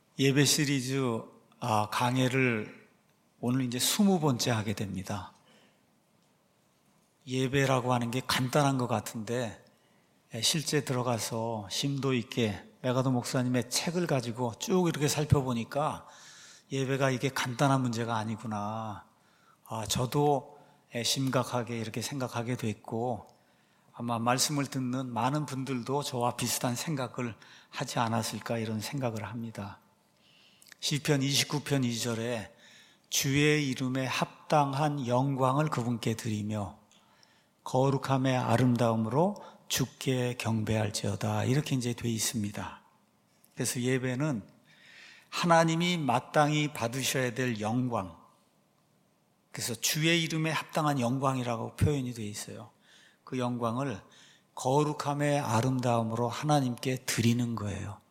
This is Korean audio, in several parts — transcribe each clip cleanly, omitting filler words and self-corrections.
예배 시리즈 강해를 오늘 이제 20번째 하게 됩니다. 예배라고 하는 게 간단한 것 같은데 실제 들어가서 심도 있게 메가도 목사님의 책을 가지고 쭉 이렇게 살펴보니까 예배가 이게 간단한 문제가 아니구나. 저도 심각하게 이렇게 생각하게 됐고 아마 말씀을 듣는 많은 분들도 저와 비슷한 생각을 하지 않았을까 이런 생각을 합니다. 시편 29편 2절에 주의 이름에 합당한 영광을 그분께 드리며 거룩함의 아름다움으로 주께 경배할지어다 이렇게 이제 돼 있습니다. 그래서 예배는 하나님이 마땅히 받으셔야 될 영광, 그래서 주의 이름에 합당한 영광이라고 표현이 되어 있어요. 그 영광을 거룩함의 아름다움으로 하나님께 드리는 거예요.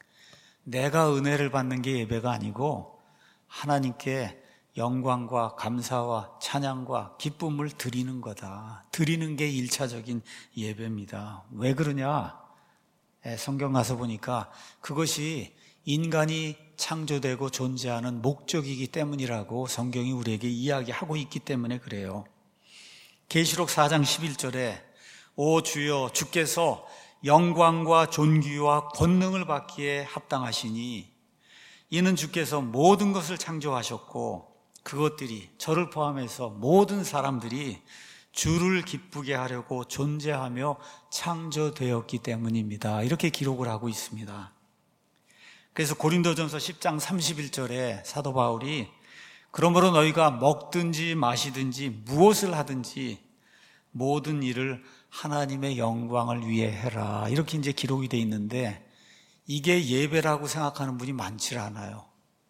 내가 은혜를 받는 게 예배가 아니고 하나님께 영광과 감사와 찬양과 기쁨을 드리는 거다. 드리는 게 1차적인 예배입니다. 왜 그러냐? 성경 가서 보니까 그것이 인간이 창조되고 존재하는 목적이기 때문이라고 성경이 우리에게 이야기하고 있기 때문에 그래요. 계시록 4장 11절에 오 주여 주께서 영광과 존귀와 권능을 받기에 합당하시니 이는 주께서 모든 것을 창조하셨고 그것들이 저를 포함해서 모든 사람들이 주를 기쁘게 하려고 존재하며 창조되었기 때문입니다. 이렇게 기록을 하고 있습니다. 그래서 고린도전서 10장 31절에 사도 바울이 그러므로 너희가 먹든지 마시든지 무엇을 하든지 모든 일을 하나님의 영광을 위해 해라. 이렇게 이제 기록이 되어 있는데 이게 예배라고 생각하는 분이 많지 않아요.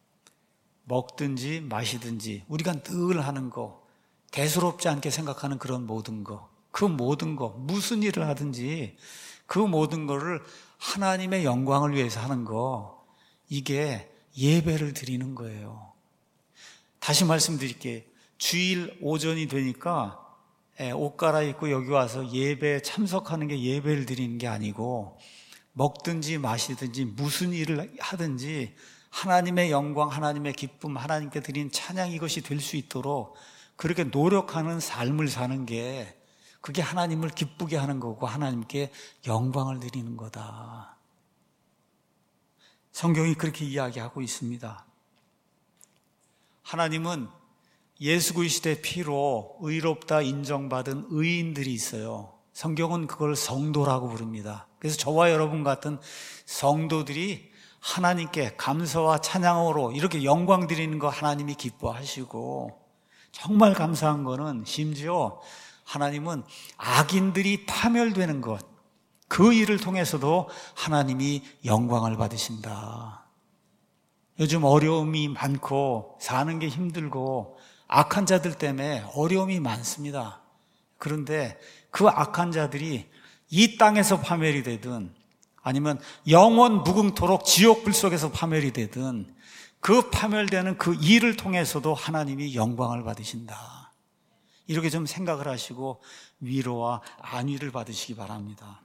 먹든지 마시든지 우리가 늘 하는 거, 대수롭지 않게 생각하는 그런 모든 거, 그 모든 거, 무슨 일을 하든지 그 모든 거를 하나님의 영광을 위해서 하는 거, 이게 예배를 드리는 거예요. 다시 말씀드릴게요. 주일 오전이 되니까 옷 갈아입고 여기 와서 예배에 참석하는 게 예배를 드리는 게 아니고 먹든지 마시든지 무슨 일을 하든지 하나님의 영광, 하나님의 기쁨, 하나님께 드리는 찬양 이것이 될 수 있도록 그렇게 노력하는 삶을 사는 게 그게 하나님을 기쁘게 하는 거고 하나님께 영광을 드리는 거다. 성경이 그렇게 이야기하고 있습니다. 하나님은 예수 그리스도의 피로 의롭다 인정받은 의인들이 있어요. 성경은 그걸 성도라고 부릅니다. 그래서 저와 여러분 같은 성도들이 하나님께 감사와 찬양으로 이렇게 영광 드리는 거 하나님이 기뻐하시고 정말 감사한 거는 심지어 하나님은 악인들이 파멸되는 것, 그 일을 통해서도 하나님이 영광을 받으신다. 요즘 어려움이 많고 사는 게 힘들고 악한 자들 때문에 어려움이 많습니다. 그런데 그 악한 자들이 이 땅에서 파멸이 되든 아니면 영원 무궁토록 지옥불 속에서 파멸이 되든 그 파멸되는 그 일을 통해서도 하나님이 영광을 받으신다. 이렇게 좀 생각을 하시고 위로와 안위를 받으시기 바랍니다.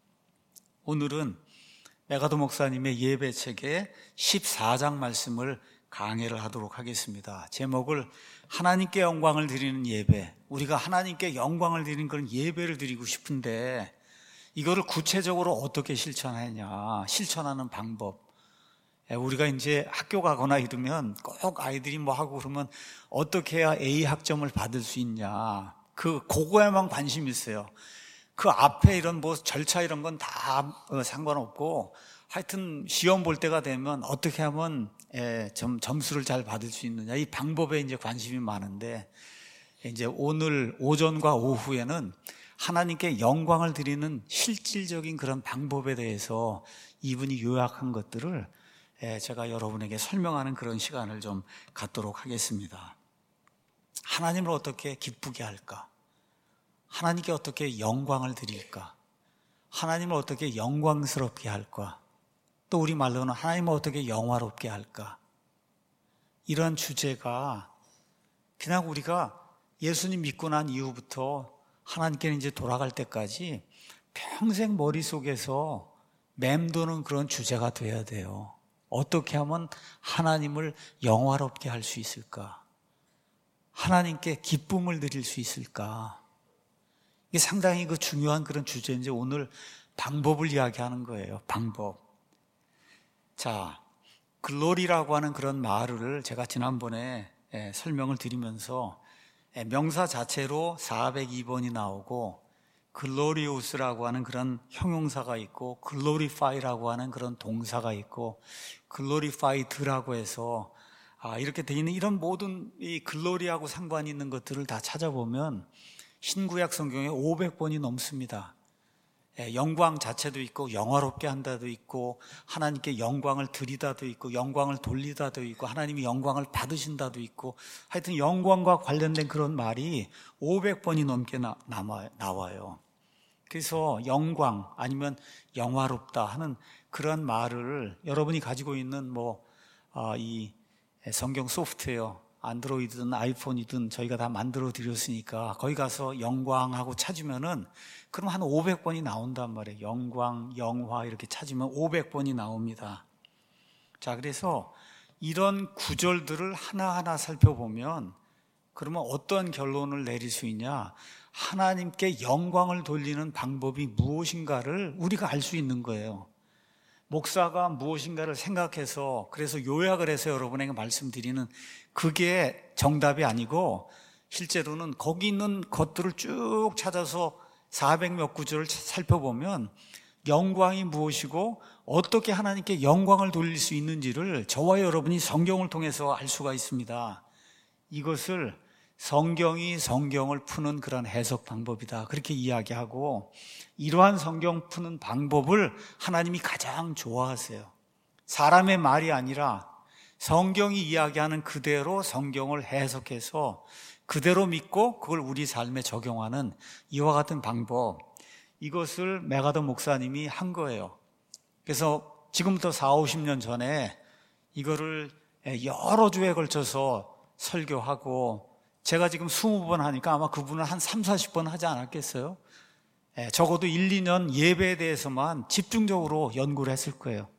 오늘은 메가도 목사님의 예배책의 14장 말씀을 강해를 하도록 하겠습니다. 제목을 하나님께 영광을 드리는 예배, 우리가 하나님께 영광을 드리는 그런 예배를 드리고 싶은데 이거를 구체적으로 어떻게 실천하냐, 실천하는 방법. 우리가 이제 학교 가거나 이러면 꼭 아이들이 뭐 하고 그러면 어떻게 해야 A 학점을 받을 수 있냐, 그거에만 관심이 있어요. 그 앞에 이런 뭐 절차 이런 건 다 상관없고 하여튼 시험 볼 때가 되면 어떻게 하면 점수를 잘 받을 수 있느냐, 이 방법에 이제 관심이 많은데 이제 오늘 오전과 오후에는 하나님께 영광을 드리는 실질적인 그런 방법에 대해서 이분이 요약한 것들을 제가 여러분에게 설명하는 그런 시간을 좀 갖도록 하겠습니다. 하나님을 어떻게 기쁘게 할까? 하나님께 어떻게 영광을 드릴까? 하나님을 어떻게 영광스럽게 할까? 또 우리 말로는 하나님을 어떻게 영화롭게 할까? 이런 주제가 그냥 우리가 예수님 믿고 난 이후부터 하나님께 이제 돌아갈 때까지 평생 머릿속에서 맴도는 그런 주제가 돼야 돼요. 어떻게 하면 하나님을 영화롭게 할 수 있을까? 하나님께 기쁨을 드릴 수 있을까? 이게 상당히 그 중요한 그런 주제인지 오늘 방법을 이야기하는 거예요. 방법. 자, 글로리라고 하는 그런 말을 제가 지난번에 설명을 드리면서 명사 자체로 402번이 나오고 글로리우스라고 하는 그런 형용사가 있고 글로리파이라고 하는 그런 동사가 있고 글로리파이드라고 해서 이렇게 돼 있는 이런 모든 이 글로리하고 상관이 있는 것들을 다 찾아보면 신구약 성경에 500번이 넘습니다. 영광 자체도 있고 영화롭게 한다도 있고 하나님께 영광을 드리다도 있고 영광을 돌리다도 있고 하나님이 영광을 받으신다도 있고 하여튼 영광과 관련된 그런 말이 500번이 넘게 나와요. 그래서 영광 아니면 영화롭다 하는 그런 말을 여러분이 가지고 있는 이 성경 소프트웨어 안드로이드든 아이폰이든 저희가 다 만들어 드렸으니까 거기 가서 영광하고 찾으면은 그럼 한 500번이 나온단 말이에요. 영광, 영화 이렇게 찾으면 500번이 나옵니다. 자, 그래서 이런 구절들을 하나하나 살펴보면 그러면 어떤 결론을 내릴 수 있냐? 하나님께 영광을 돌리는 방법이 무엇인가를 우리가 알 수 있는 거예요. 목사가 무엇인가를 생각해서 그래서 요약을 해서 여러분에게 말씀드리는 그게 정답이 아니고 실제로는 거기 있는 것들을 쭉 찾아서 400몇 구절을 살펴보면 영광이 무엇이고 어떻게 하나님께 영광을 돌릴 수 있는지를 저와 여러분이 성경을 통해서 알 수가 있습니다. 이것을 성경이 성경을 푸는 그런 해석 방법이다 그렇게 이야기하고 이러한 성경 푸는 방법을 하나님이 가장 좋아하세요. 사람의 말이 아니라 성경이 이야기하는 그대로 성경을 해석해서 그대로 믿고 그걸 우리 삶에 적용하는 이와 같은 방법, 이것을 메가더 목사님이 한 거예요. 그래서 지금부터 40, 50년 전에 이거를 여러 주에 걸쳐서 설교하고 제가 지금 20번 하니까 아마 그분은 한 3, 40번 하지 않았겠어요? 적어도 1, 2년 예배에 대해서만 집중적으로 연구를 했을 거예요.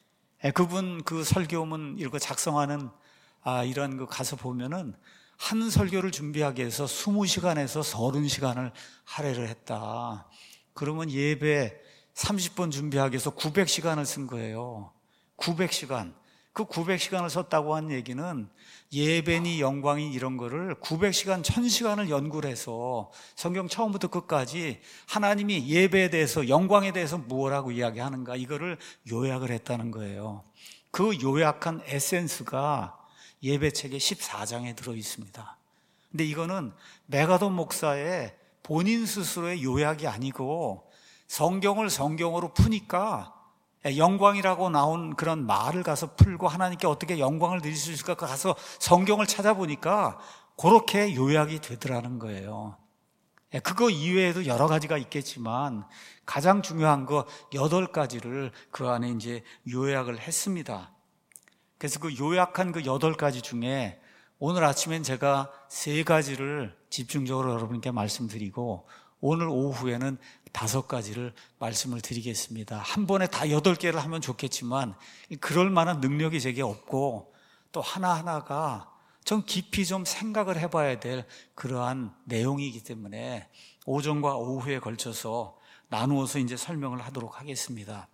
그분 그 설교문 이런 거 작성하는 이런 거 가서 보면은 한 설교를 준비하기 위해서 20시간에서 30시간을 할애를 했다. 그러면 예배 30번 준비하기 위해서 900시간을 쓴 거예요. 900시간. 그 900시간을 썼다고 한 얘기는 예배니 영광이 이런 거를 900시간, 1000시간을 연구를 해서 성경 처음부터 끝까지 하나님이 예배에 대해서 영광에 대해서 무엇라고 이야기하는가 이거를 요약을 했다는 거예요. 그 요약한 에센스가 예배책의 14장에 들어 있습니다. 근데 이거는 메가더 목사의 본인 스스로의 요약이 아니고 성경을 성경으로 푸니까 영광이라고 나온 그런 말을 가서 풀고 하나님께 어떻게 영광을 드릴 수 있을까 가서 성경을 찾아보니까 그렇게 요약이 되더라는 거예요. 그거 이외에도 여러 가지가 있겠지만 가장 중요한 거 8가지를 그 안에 이제 요약을 했습니다. 그래서 그 요약한 그 8가지 중에 오늘 아침엔 제가 3가지를 집중적으로 여러분께 말씀드리고 오늘 오후에는 5가지를 말씀을 드리겠습니다. 한 번에 다 8개를 하면 좋겠지만 그럴 만한 능력이 제게 없고 또 하나하나가 좀 깊이 좀 생각을 해봐야 될 그러한 내용이기 때문에 오전과 오후에 걸쳐서 나누어서 이제 설명을 하도록 하겠습니다.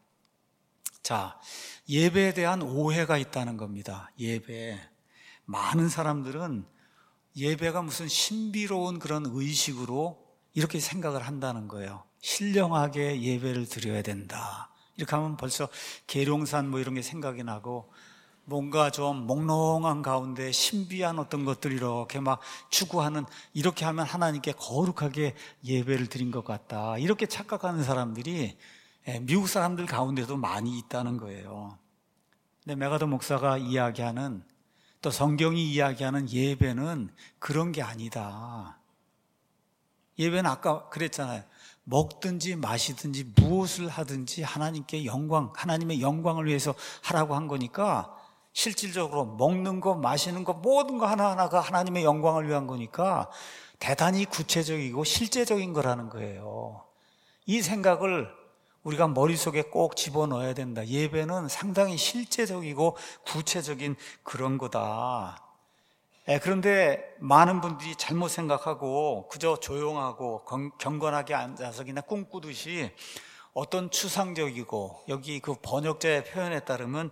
자, 예배에 대한 오해가 있다는 겁니다. 예배. 많은 사람들은 예배가 무슨 신비로운 그런 의식으로 이렇게 생각을 한다는 거예요. 신령하게 예배를 드려야 된다. 이렇게 하면 벌써 계룡산 이런 게 생각이 나고 뭔가 좀 몽롱한 가운데 신비한 어떤 것들이 이렇게 막 추구하는 이렇게 하면 하나님께 거룩하게 예배를 드린 것 같다. 이렇게 착각하는 사람들이 미국 사람들 가운데도 많이 있다는 거예요. 근데 메가더 목사가 이야기하는 또 성경이 이야기하는 예배는 그런 게 아니다. 예배는 아까 그랬잖아요. 먹든지 마시든지 무엇을 하든지 하나님께 영광, 하나님의 영광을 위해서 하라고 한 거니까 실질적으로 먹는 거, 마시는 거 모든 거 하나하나가 하나님의 영광을 위한 거니까 대단히 구체적이고 실제적인 거라는 거예요. 이 생각을 우리가 머릿속에 꼭 집어넣어야 된다. 예배는 상당히 실제적이고 구체적인 그런 거다. 그런데 많은 분들이 잘못 생각하고 그저 조용하고 경건하게 앉아서 그냥 꿈꾸듯이 어떤 추상적이고, 여기 그 번역자의 표현에 따르면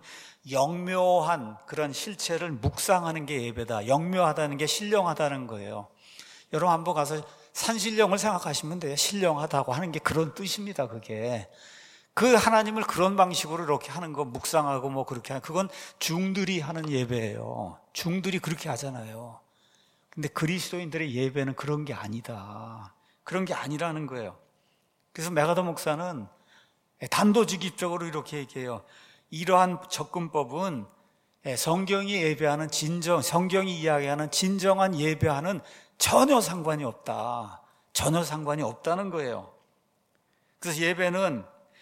영묘한 그런 실체를 묵상하는 게 예배다. 영묘하다는 게 신령하다는 거예요. 여러분 한번 가서 산신령을 생각하시면 돼요. 신령하다고 하는 게 그런 뜻입니다. 그게 그 하나님을 그런 방식으로 이렇게 하는 거, 묵상하고 뭐 그렇게 하는, 그건 중들이 하는 예배예요. 중들이 그렇게 하잖아요. 근데 그리스도인들의 예배는 그런 게 아니다. 그런 게 아니라는 거예요. 그래서 메가더 목사는 단도직입적으로 이렇게 얘기해요. 이러한 접근법은 성경이 예배하는 성경이 이야기하는 진정한 예배하는 전혀 상관이 없다. 전혀 상관이 없다는 거예요. 그래서 예배는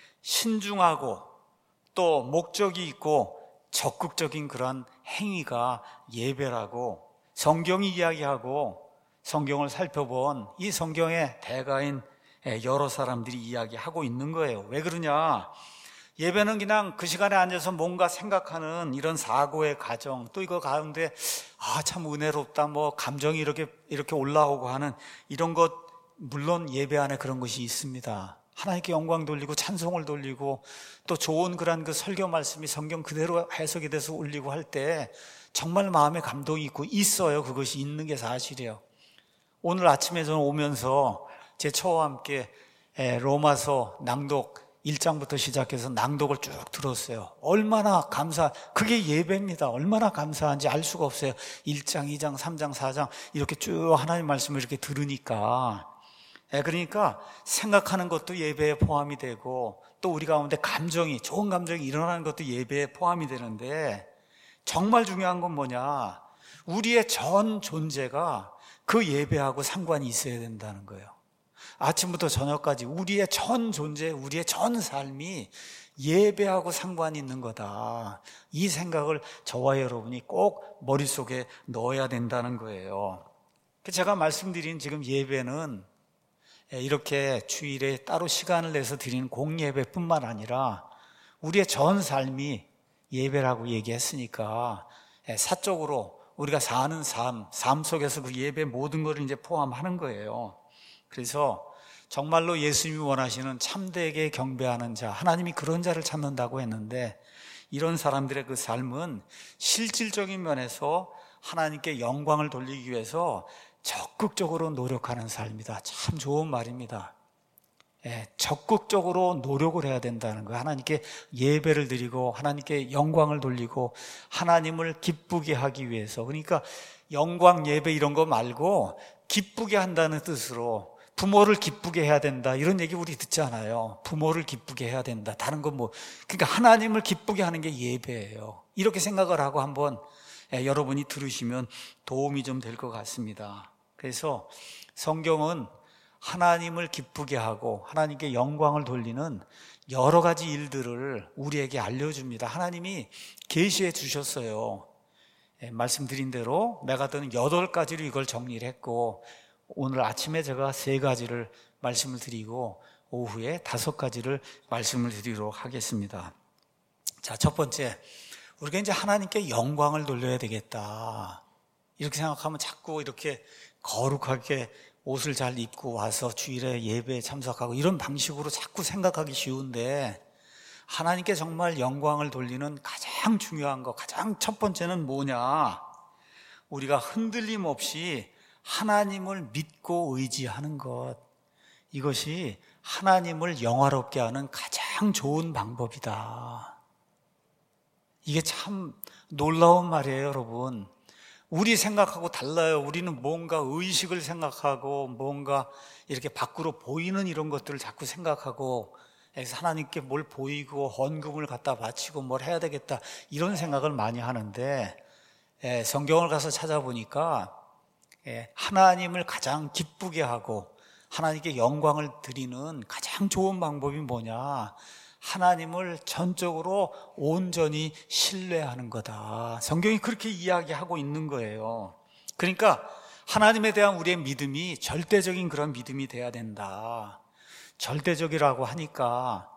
신중하고 또 목적이 있고 적극적인 그런 행위가 예배라고 성경이 이야기하고 성경을 살펴본 이 성경의 대가인 여러 사람들이 이야기하고 있는 거예요. 왜 그러냐? 예배는 그냥 그 시간에 앉아서 뭔가 생각하는 이런 사고의 과정, 또 이거 가운데 참 은혜롭다, 뭐 감정이 이렇게 올라오고 하는 이런 것, 물론 예배 안에 그런 것이 있습니다. 하나님께 영광 돌리고 찬송을 돌리고 또 좋은 그런 그 설교 말씀이 성경 그대로 해석이 돼서 울리고 할 때 정말 마음에 감동이 있고 있어요. 그것이 있는 게 사실이에요. 오늘 아침에 저는 오면서 제 처와 함께 로마서 낭독 1장부터 시작해서 낭독을 쭉 들었어요. 얼마나 그게 예배입니다. 얼마나 감사한지 알 수가 없어요. 1장, 2장, 3장, 4장 이렇게 쭉 하나님 말씀을 이렇게 들으니까, 그러니까 생각하는 것도 예배에 포함이 되고 또 우리 가운데 좋은 감정이 일어나는 것도 예배에 포함이 되는데, 정말 중요한 건 뭐냐? 우리의 전 존재가 그 예배하고 상관이 있어야 된다는 거예요. 아침부터 저녁까지 우리의 전 존재, 우리의 전 삶이 예배하고 상관이 있는 거다. 이 생각을 저와 여러분이 꼭 머릿속에 넣어야 된다는 거예요. 제가 말씀드린 지금 예배는 이렇게 주일에 따로 시간을 내서 드리는 공예배뿐만 아니라 우리의 전 삶이 예배라고 얘기했으니까 사적으로 우리가 사는 삶 속에서 그 예배 모든 것을 이제 포함하는 거예요. 그래서 정말로 예수님이 원하시는 참되게 경배하는 자, 하나님이 그런 자를 찾는다고 했는데, 이런 사람들의 그 삶은 실질적인 면에서 하나님께 영광을 돌리기 위해서 적극적으로 노력하는 삶이다. 참 좋은 말입니다. 적극적으로 노력을 해야 된다는 거예요. 하나님께 예배를 드리고 하나님께 영광을 돌리고 하나님을 기쁘게 하기 위해서. 그러니까 영광 예배 이런 거 말고 기쁘게 한다는 뜻으로 부모를 기쁘게 해야 된다, 이런 얘기 우리 듣잖아요. 부모를 기쁘게 해야 된다. 다른 건 그러니까 하나님을 기쁘게 하는 게 예배예요. 이렇게 생각을 하고 한번 여러분이 들으시면 도움이 좀 될 것 같습니다. 그래서 성경은 하나님을 기쁘게 하고 하나님께 영광을 돌리는 여러 가지 일들을 우리에게 알려줍니다. 하나님이 계시해 주셨어요. 말씀드린 대로 메가더는 8가지로 이걸 정리를 했고, 오늘 아침에 제가 3가지를 말씀을 드리고 오후에 5가지를 말씀을 드리도록 하겠습니다. 자, 첫 번째, 우리가 이제 하나님께 영광을 돌려야 되겠다, 이렇게 생각하면 자꾸 이렇게 거룩하게 옷을 잘 입고 와서 주일에 예배에 참석하고 이런 방식으로 자꾸 생각하기 쉬운데, 하나님께 정말 영광을 돌리는 가장 중요한 거, 가장 첫 번째는 뭐냐? 우리가 흔들림 없이 하나님을 믿고 의지하는 것, 이것이 하나님을 영화롭게 하는 가장 좋은 방법이다. 이게 참 놀라운 말이에요, 여러분. 우리 생각하고 달라요. 우리는 뭔가 의식을 생각하고 뭔가 이렇게 밖으로 보이는 이런 것들을 자꾸 생각하고, 그래서 하나님께 뭘 보이고 헌금을 갖다 바치고 뭘 해야 되겠다, 이런 생각을 많이 하는데, 성경을 가서 찾아보니까 하나님을 가장 기쁘게 하고 하나님께 영광을 드리는 가장 좋은 방법이 뭐냐? 하나님을 전적으로 온전히 신뢰하는 거다. 성경이 그렇게 이야기하고 있는 거예요. 그러니까 하나님에 대한 우리의 믿음이 절대적인 그런 믿음이 돼야 된다. 절대적이라고 하니까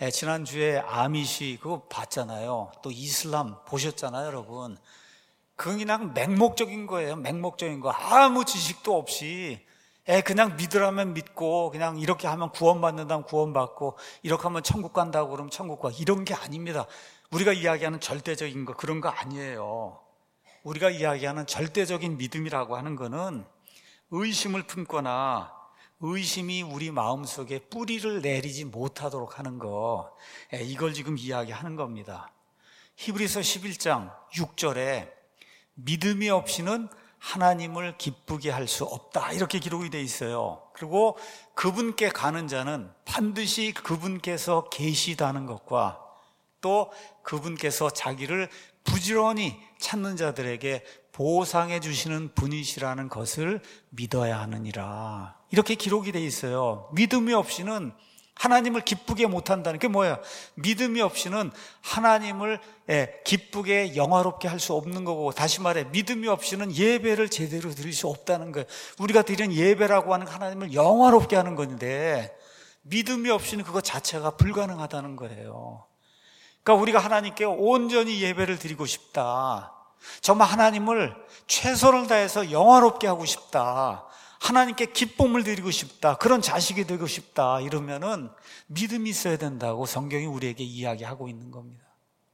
지난주에 아미시 그거 봤잖아요. 또 이슬람 보셨잖아요, 여러분. 그건 그냥 맹목적인 거예요. 맹목적인 거. 아무 지식도 없이 그냥 믿으라면 믿고 그냥 이렇게 하면 구원받는다면 구원받고 이렇게 하면 천국 간다고 그러면 천국 가. 이런 게 아닙니다. 우리가 이야기하는 절대적인 거 그런 거 아니에요. 우리가 이야기하는 절대적인 믿음이라고 하는 거는 의심을 품거나 의심이 우리 마음속에 뿌리를 내리지 못하도록 하는 거, 이걸 지금 이야기하는 겁니다. 히브리서 11장 6절에 믿음이 없이는 하나님을 기쁘게 할 수 없다 이렇게 기록이 되어 있어요. 그리고 그분께 가는 자는 반드시 그분께서 계시다는 것과 또 그분께서 자기를 부지런히 찾는 자들에게 보상해 주시는 분이시라는 것을 믿어야 하느니라 이렇게 기록이 되어 있어요. 믿음이 없이는 하나님을 기쁘게 못한다는 게 뭐예요? 믿음이 없이는 하나님을 기쁘게 영화롭게 할 수 없는 거고, 다시 말해 믿음이 없이는 예배를 제대로 드릴 수 없다는 거예요. 우리가 드리는 예배라고 하는 하나님을 영화롭게 하는 건데 믿음이 없이는 그것 자체가 불가능하다는 거예요. 그러니까 우리가 하나님께 온전히 예배를 드리고 싶다, 정말 하나님을 최선을 다해서 영화롭게 하고 싶다, 하나님께 기쁨을 드리고 싶다, 그런 자식이 되고 싶다, 이러면은 믿음이 있어야 된다고 성경이 우리에게 이야기하고 있는 겁니다.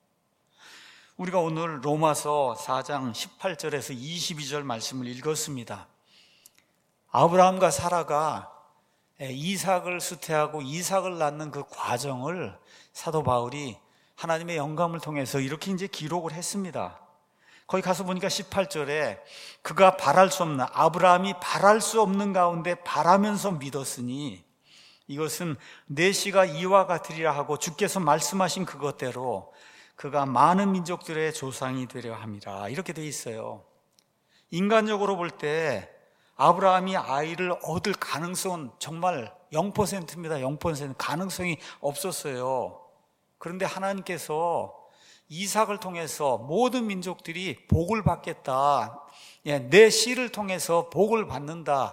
우리가 오늘 로마서 4장 18절에서 22절 말씀을 읽었습니다. 아브라함과 사라가 이삭을 수태하고 이삭을 낳는 그 과정을 사도 바울이 하나님의 영감을 통해서 이렇게 이제 기록을 했습니다. 거기 가서 보니까 18절에 그가 바랄 수 없는, 아브라함이 바랄 수 없는 가운데 바라면서 믿었으니 이것은 내 씨가 이와 같으리라 하고 주께서 말씀하신 그것대로 그가 많은 민족들의 조상이 되려 함이라 이렇게 돼 있어요. 인간적으로 볼 때 아브라함이 아이를 얻을 가능성은 정말 0%입니다. 0%. 가능성이 없었어요. 그런데 하나님께서 이삭을 통해서 모든 민족들이 복을 받겠다, 내 씨를 통해서 복을 받는다,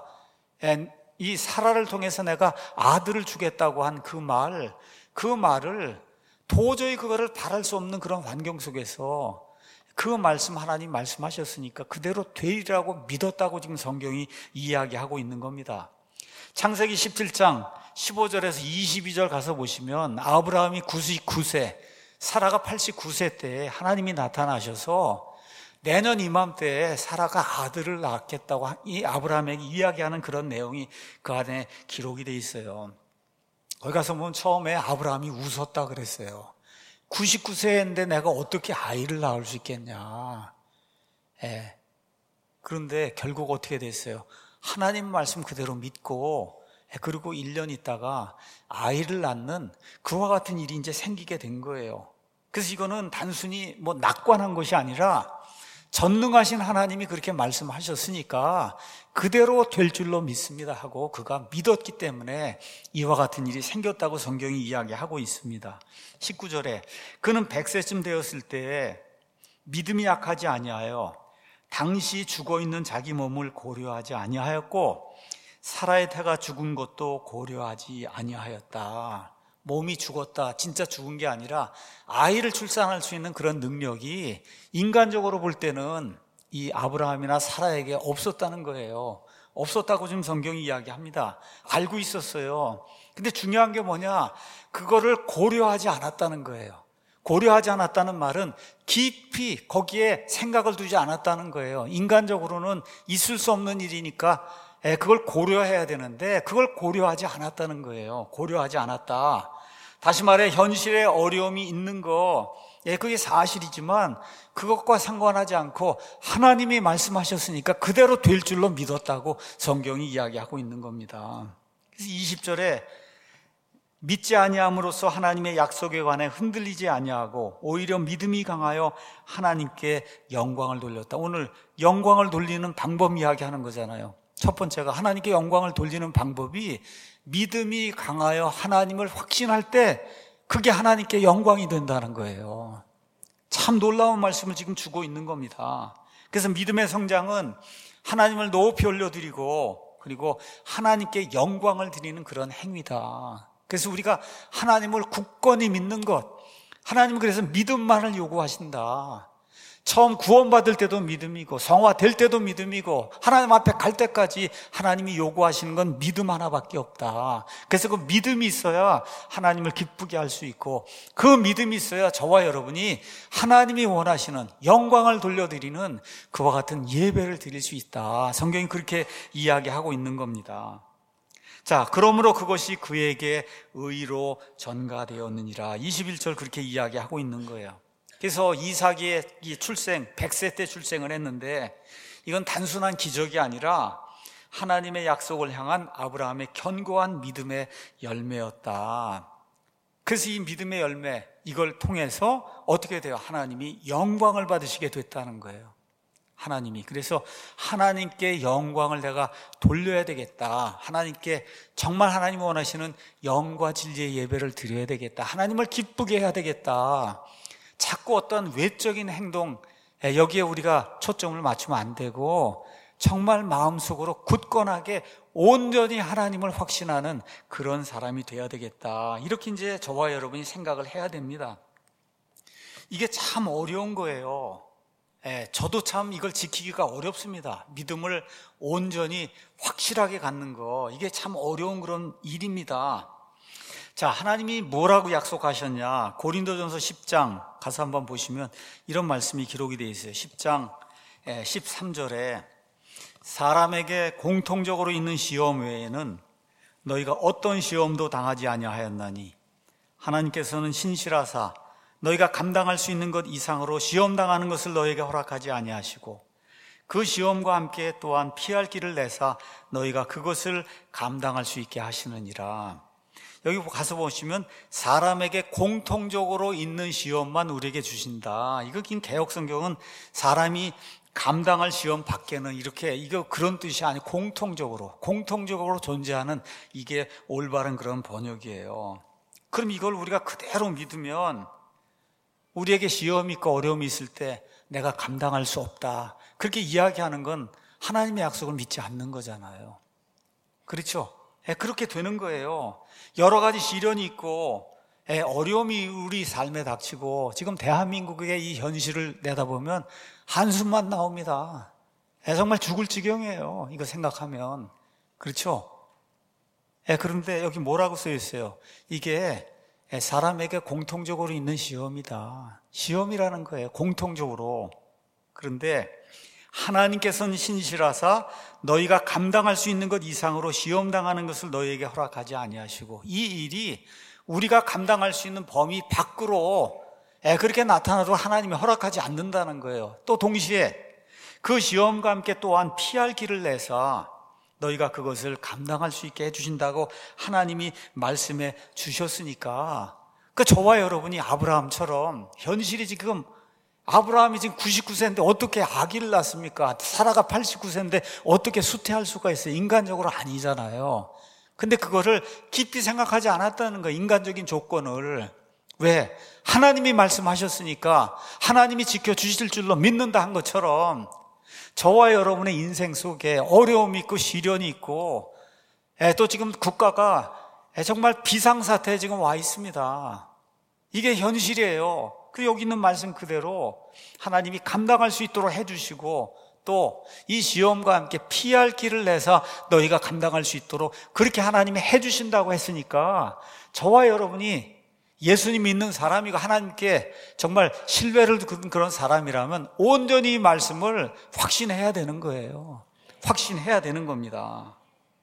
이 사라를 통해서 내가 아들을 주겠다고 한 그 말을 도저히 그거를 바랄 수 없는 그런 환경 속에서 그 말씀, 하나님 말씀하셨으니까 그대로 되리라고 믿었다고 지금 성경이 이야기하고 있는 겁니다. 창세기 17장 15절에서 22절 가서 보시면 아브라함이 99세, 사라가 89세 때 하나님이 나타나셔서 내년 이맘때에 사라가 아들을 낳겠다고 이 아브라함에게 이야기하는 그런 내용이 그 안에 기록이 돼 있어요. 거기 가서 보면 처음에 아브라함이 웃었다 그랬어요. 99세인데 내가 어떻게 아이를 낳을 수 있겠냐. 그런데 결국 어떻게 됐어요? 하나님 말씀 그대로 믿고 그리고 1년 있다가 아이를 낳는 그와 같은 일이 이제 생기게 된 거예요. 그래서 이거는 단순히 낙관한 것이 아니라 전능하신 하나님이 그렇게 말씀하셨으니까 그대로 될 줄로 믿습니다 하고 그가 믿었기 때문에 이와 같은 일이 생겼다고 성경이 이야기하고 있습니다. 19절에 그는 100세쯤 되었을 때 믿음이 약하지 아니하여 당시 죽어있는 자기 몸을 고려하지 아니하였고 사라의 태가 죽은 것도 고려하지 아니하였다. 몸이 죽었다, 진짜 죽은 게 아니라 아이를 출산할 수 있는 그런 능력이 인간적으로 볼 때는 이 아브라함이나 사라에게 없었다는 거예요. 없었다고 지금 성경이 이야기합니다. 알고 있었어요. 근데 중요한 게 뭐냐, 그거를 고려하지 않았다는 거예요. 고려하지 않았다는 말은 깊이 거기에 생각을 두지 않았다는 거예요. 인간적으로는 있을 수 없는 일이니까 그걸 고려해야 되는데 그걸 고려하지 않았다는 거예요. 고려하지 않았다. 다시 말해 현실에 어려움이 있는 거, 그게 사실이지만 그것과 상관하지 않고 하나님이 말씀하셨으니까 그대로 될 줄로 믿었다고 성경이 이야기하고 있는 겁니다. 그래서 20절에 믿지 아니함으로써 하나님의 약속에 관해 흔들리지 아니하고 오히려 믿음이 강하여 하나님께 영광을 돌렸다. 오늘 영광을 돌리는 방법 이야기하는 거잖아요. 첫 번째가 하나님께 영광을 돌리는 방법이 믿음이 강하여 하나님을 확신할 때 그게 하나님께 영광이 된다는 거예요. 참 놀라운 말씀을 지금 주고 있는 겁니다. 그래서 믿음의 성장은 하나님을 높이 올려드리고 그리고 하나님께 영광을 드리는 그런 행위다. 그래서 우리가 하나님을 굳건히 믿는 것, 하나님은 그래서 믿음만을 요구하신다. 처음 구원받을 때도 믿음이고 성화될 때도 믿음이고 하나님 앞에 갈 때까지 하나님이 요구하시는 건 믿음 하나밖에 없다. 그래서 그 믿음이 있어야 하나님을 기쁘게 할 수 있고 그 믿음이 있어야 저와 여러분이 하나님이 원하시는 영광을 돌려드리는 그와 같은 예배를 드릴 수 있다. 성경이 그렇게 이야기하고 있는 겁니다. 자, 그러므로 그것이 그에게 의로 전가되었느니라. 21절 그렇게 이야기하고 있는 거예요. 그래서 이삭의 이 출생, 100세 때 출생을 했는데 이건 단순한 기적이 아니라 하나님의 약속을 향한 아브라함의 견고한 믿음의 열매였다. 그래서 이 믿음의 열매, 이걸 통해서 어떻게 돼요? 하나님이 영광을 받으시게 됐다는 거예요. 하나님이. 그래서 하나님께 영광을 내가 돌려야 되겠다. 하나님께 정말 하나님 원하시는 영과 진리의 예배를 드려야 되겠다. 하나님을 기쁘게 해야 되겠다. 자꾸 어떤 외적인 행동, 여기에 우리가 초점을 맞추면 안 되고 정말 마음속으로 굳건하게 온전히 하나님을 확신하는 그런 사람이 되어야 되겠다. 이렇게 이제 저와 여러분이 생각을 해야 됩니다. 이게 참 어려운 거예요. 저도 참 이걸 지키기가 어렵습니다. 믿음을 온전히 확실하게 갖는 거, 이게 참 어려운 그런 일입니다. 자, 하나님이 뭐라고 약속하셨냐? 고린도전서 10장 가서 한번 보시면 이런 말씀이 기록이 되어 있어요. 10장 13절에 사람에게 공통적으로 있는 시험 외에는 너희가 어떤 시험도 당하지 아니하였나니 하나님께서는 신실하사 너희가 감당할 수 있는 것 이상으로 시험 당하는 것을 너희에게 허락하지 아니하시고 그 시험과 함께 또한 피할 길을 내사 너희가 그것을 감당할 수 있게 하시느니라. 여기 가서 보시면 사람에게 공통적으로 있는 시험만 우리에게 주신다. 이거 긴 개역성경은 사람이 감당할 시험 밖에는 이렇게, 이거 그런 뜻이 아니고 공통적으로 존재하는 이게 올바른 그런 번역이에요. 그럼 이걸 우리가 그대로 믿으면 우리에게 시험이 있고 어려움이 있을 때 내가 감당할 수 없다. 그렇게 이야기하는 건 하나님의 약속을 믿지 않는 거잖아요. 그렇죠? 그렇게 되는 거예요. 여러 가지 시련이 있고 어려움이 우리 삶에 닥치고 지금 대한민국의 이 현실을 내다보면 한숨만 나옵니다. 정말 죽을 지경이에요. 이거 생각하면. 그렇죠? 그런데 여기 뭐라고 써 있어요? 이게 사람에게 공통적으로 있는 시험이다. 시험이라는 거예요. 공통적으로. 그런데 하나님께서는 신실하사 너희가 감당할 수 있는 것 이상으로 시험당하는 것을 너희에게 허락하지 아니하시고 이 일이 우리가 감당할 수 있는 범위 밖으로 그렇게 나타나도 하나님이 허락하지 않는다는 거예요. 또 동시에 그 시험과 함께 또한 피할 길을 내서 너희가 그것을 감당할 수 있게 해주신다고 하나님이 말씀해 주셨으니까 저와 여러분이 아브라함처럼 현실이 지금 아브라함이 지금 99세인데 어떻게 아기를 낳습니까? 사라가 89세인데 어떻게 수태할 수가 있어요? 인간적으로 아니잖아요. 근데 그거를 깊이 생각하지 않았다는 거예요. 인간적인 조건을. 왜? 하나님이 말씀하셨으니까 하나님이 지켜주실 줄로 믿는다 한 것처럼 저와 여러분의 인생 속에 어려움이 있고 시련이 있고 또 지금 국가가 정말 비상사태에 지금 와 있습니다. 이게 현실이에요. 그 여기 있는 말씀 그대로 하나님이 감당할 수 있도록 해주시고 또 이 시험과 함께 피할 길을 내서 너희가 감당할 수 있도록 그렇게 하나님이 해주신다고 했으니까 저와 여러분이 예수님 믿는 사람이고 하나님께 정말 신뢰를 두는 그런 사람이라면 온전히 이 말씀을 확신해야 되는 거예요. 확신해야 되는 겁니다.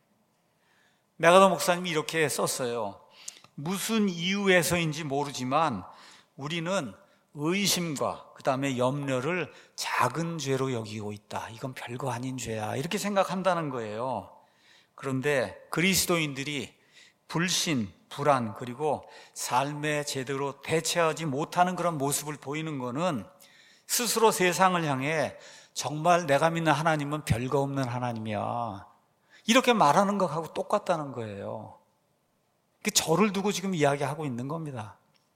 메가더 목사님이 이렇게 썼어요. 무슨 이유에서인지 모르지만 우리는 의심과 그 다음에 염려를 작은 죄로 여기고 있다. 이건 별거 아닌 죄야. 이렇게 생각한다는 거예요. 그런데 그리스도인들이 불신, 불안, 그리고 삶에 제대로 대처하지 못하는 그런 모습을 보이는 거는 스스로 세상을 향해 정말 내가 믿는 하나님은 별거 없는 하나님이야. 이렇게 말하는 것하고 똑같다는 거예요. 저를 두고 지금 이야기하고 있는 겁니다.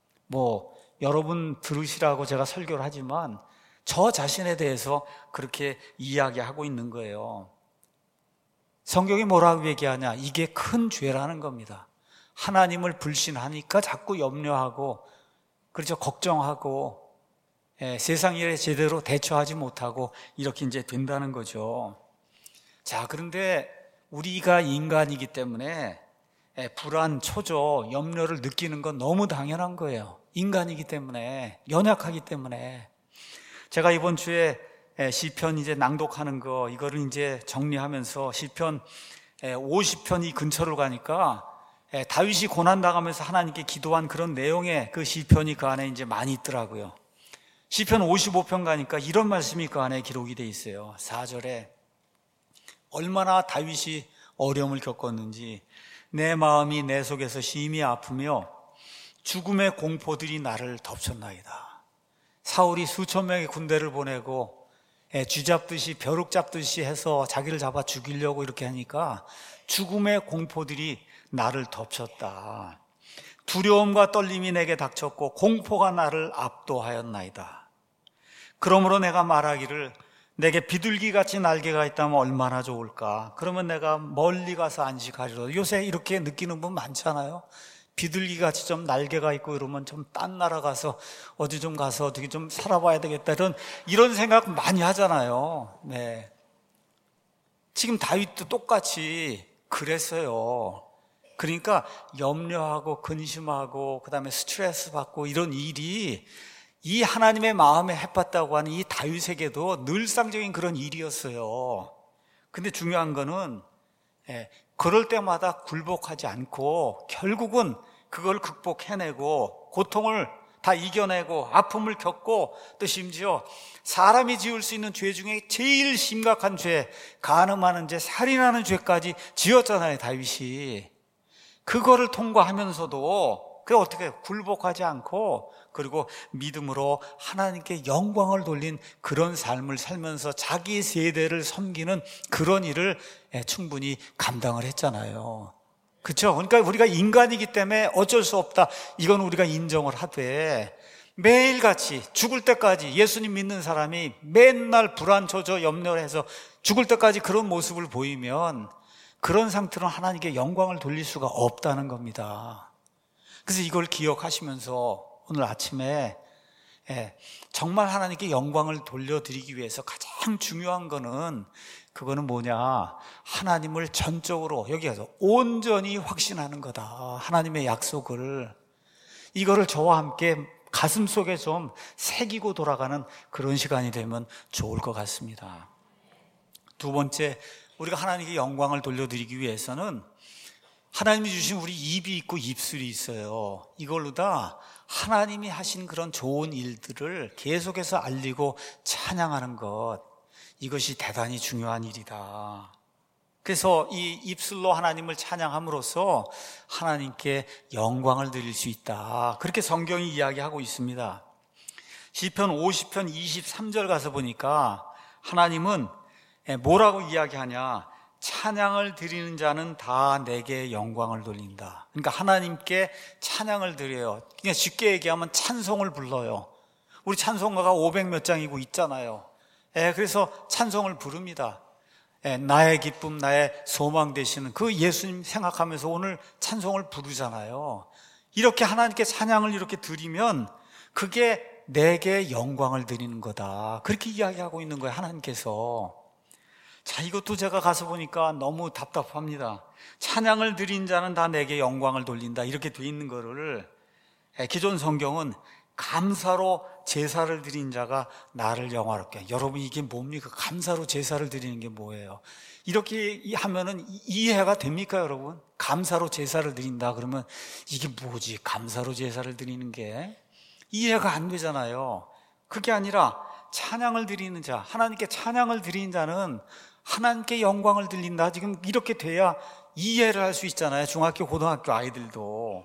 여러분 들으시라고 제가 설교를 하지만 저 자신에 대해서 그렇게 이야기하고 있는 거예요. 성경이 뭐라고 얘기하냐? 이게 큰 죄라는 겁니다. 하나님을 불신하니까 자꾸 염려하고, 그렇죠, 걱정하고, 세상 일에 제대로 대처하지 못하고 이렇게 이제 된다는 거죠. 자, 그런데 우리가 인간이기 때문에 불안, 초조, 염려를 느끼는 건 너무 당연한 거예요. 인간이기 때문에, 연약하기 때문에. 제가 이번 주에 시편 이제 낭독하는 거, 이거를 이제 정리하면서 시편 50편 이 근처를 가니까 다윗이 고난당하면서 하나님께 기도한 그런 내용의 그 시편이 그 안에 이제 많이 있더라고요. 시편 55편 가니까 이런 말씀이 그 안에 기록이 돼 있어요. 4절에 얼마나 다윗이 어려움을 겪었는지, 내 마음이 내 속에서 심히 아프며 죽음의 공포들이 나를 덮쳤나이다. 사울이 수천 명의 군대를 보내고 쥐잡듯이 벼룩 잡듯이 해서 자기를 잡아 죽이려고 이렇게 하니까 죽음의 공포들이 나를 덮쳤다. 두려움과 떨림이 내게 닥쳤고 공포가 나를 압도하였나이다. 그러므로 내가 말하기를 내게 비둘기같이 날개가 있다면 얼마나 좋을까. 그러면 내가 멀리 가서 안식하리로다. 요새 이렇게 느끼는 분 많잖아요. 비둘기같이 좀 날개가 있고 이러면 좀 딴 나라 가서 어디 좀 가서 어떻게 좀 살아봐야 되겠다, 이런 생각 많이 하잖아요. 네. 지금 다윗도 똑같이 그랬어요. 그러니까 염려하고 근심하고 그다음에 스트레스 받고 이런 일이 이 하나님의 마음에 해봤다고 하는 이 다윗에게도 늘상적인 그런 일이었어요. 근데 중요한 거는 그럴 때마다 굴복하지 않고 결국은 그걸 극복해내고 고통을 다 이겨내고 아픔을 겪고 또 심지어 사람이 지을 수 있는 죄 중에 제일 심각한 죄, 간음하는 죄, 살인하는 죄까지 지었잖아요, 다윗이. 그거를 통과하면서도 그 어떻게 굴복하지 않고 그리고 믿음으로 하나님께 영광을 돌린 그런 삶을 살면서 자기 세대를 섬기는 그런 일을 충분히 감당을 했잖아요. 그렇죠? 그러니까 우리가 인간이기 때문에 어쩔 수 없다, 이건 우리가 인정을 하되, 매일같이 죽을 때까지 예수님 믿는 사람이 맨날 불안, 초조, 염려를 해서 죽을 때까지 그런 모습을 보이면 그런 상태로 하나님께 영광을 돌릴 수가 없다는 겁니다. 그래서 이걸 기억하시면서 오늘 아침에 정말 하나님께 영광을 돌려드리기 위해서 가장 중요한 거는 그거는 뭐냐, 하나님을 전적으로 여기 가서 온전히 확신하는 거다. 하나님의 약속을, 이거를 저와 함께 가슴 속에 좀 새기고 돌아가는 그런 시간이 되면 좋을 것 같습니다. 두 번째, 우리가 하나님께 영광을 돌려드리기 위해서는 하나님이 주신 우리 입이 있고 입술이 있어요. 이걸로 다 하나님이 하신 그런 좋은 일들을 계속해서 알리고 찬양하는 것, 이것이 대단히 중요한 일이다. 그래서 이 입술로 하나님을 찬양함으로써 하나님께 영광을 드릴 수 있다, 그렇게 성경이 이야기하고 있습니다. 시편 50편 23절 가서 보니까 하나님은 뭐라고 이야기하냐, 찬양을 드리는 자는 다 내게 영광을 돌린다. 그러니까 하나님께 찬양을 드려요. 그냥 쉽게 얘기하면 찬송을 불러요. 우리 찬송가가 500몇 장이고 있잖아요. 그래서 찬송을 부릅니다. 나의 기쁨, 나의 소망 되시는 그 예수님 생각하면서 오늘 찬송을 부르잖아요. 이렇게 하나님께 찬양을 이렇게 드리면 그게 내게 영광을 드리는 거다, 그렇게 이야기하고 있는 거예요, 하나님께서. 자, 이것도 제가 가서 보니까 너무 답답합니다. 찬양을 드린 자는 다 내게 영광을 돌린다, 이렇게 돼 있는 거를 기존 성경은 감사로 제사를 드린 자가 나를 영화롭게. 여러분, 이게 뭡니까? 감사로 제사를 드리는 게 뭐예요? 이렇게 하면은 이해가 됩니까, 여러분? 감사로 제사를 드린다 그러면 이게 뭐지? 감사로 제사를 드리는 게 이해가 안 되잖아요. 그게 아니라 찬양을 드리는 자, 하나님께 찬양을 드리는 자는 하나님께 영광을 드린다, 지금 이렇게 돼야 이해를 할 수 있잖아요. 중학교, 고등학교 아이들도.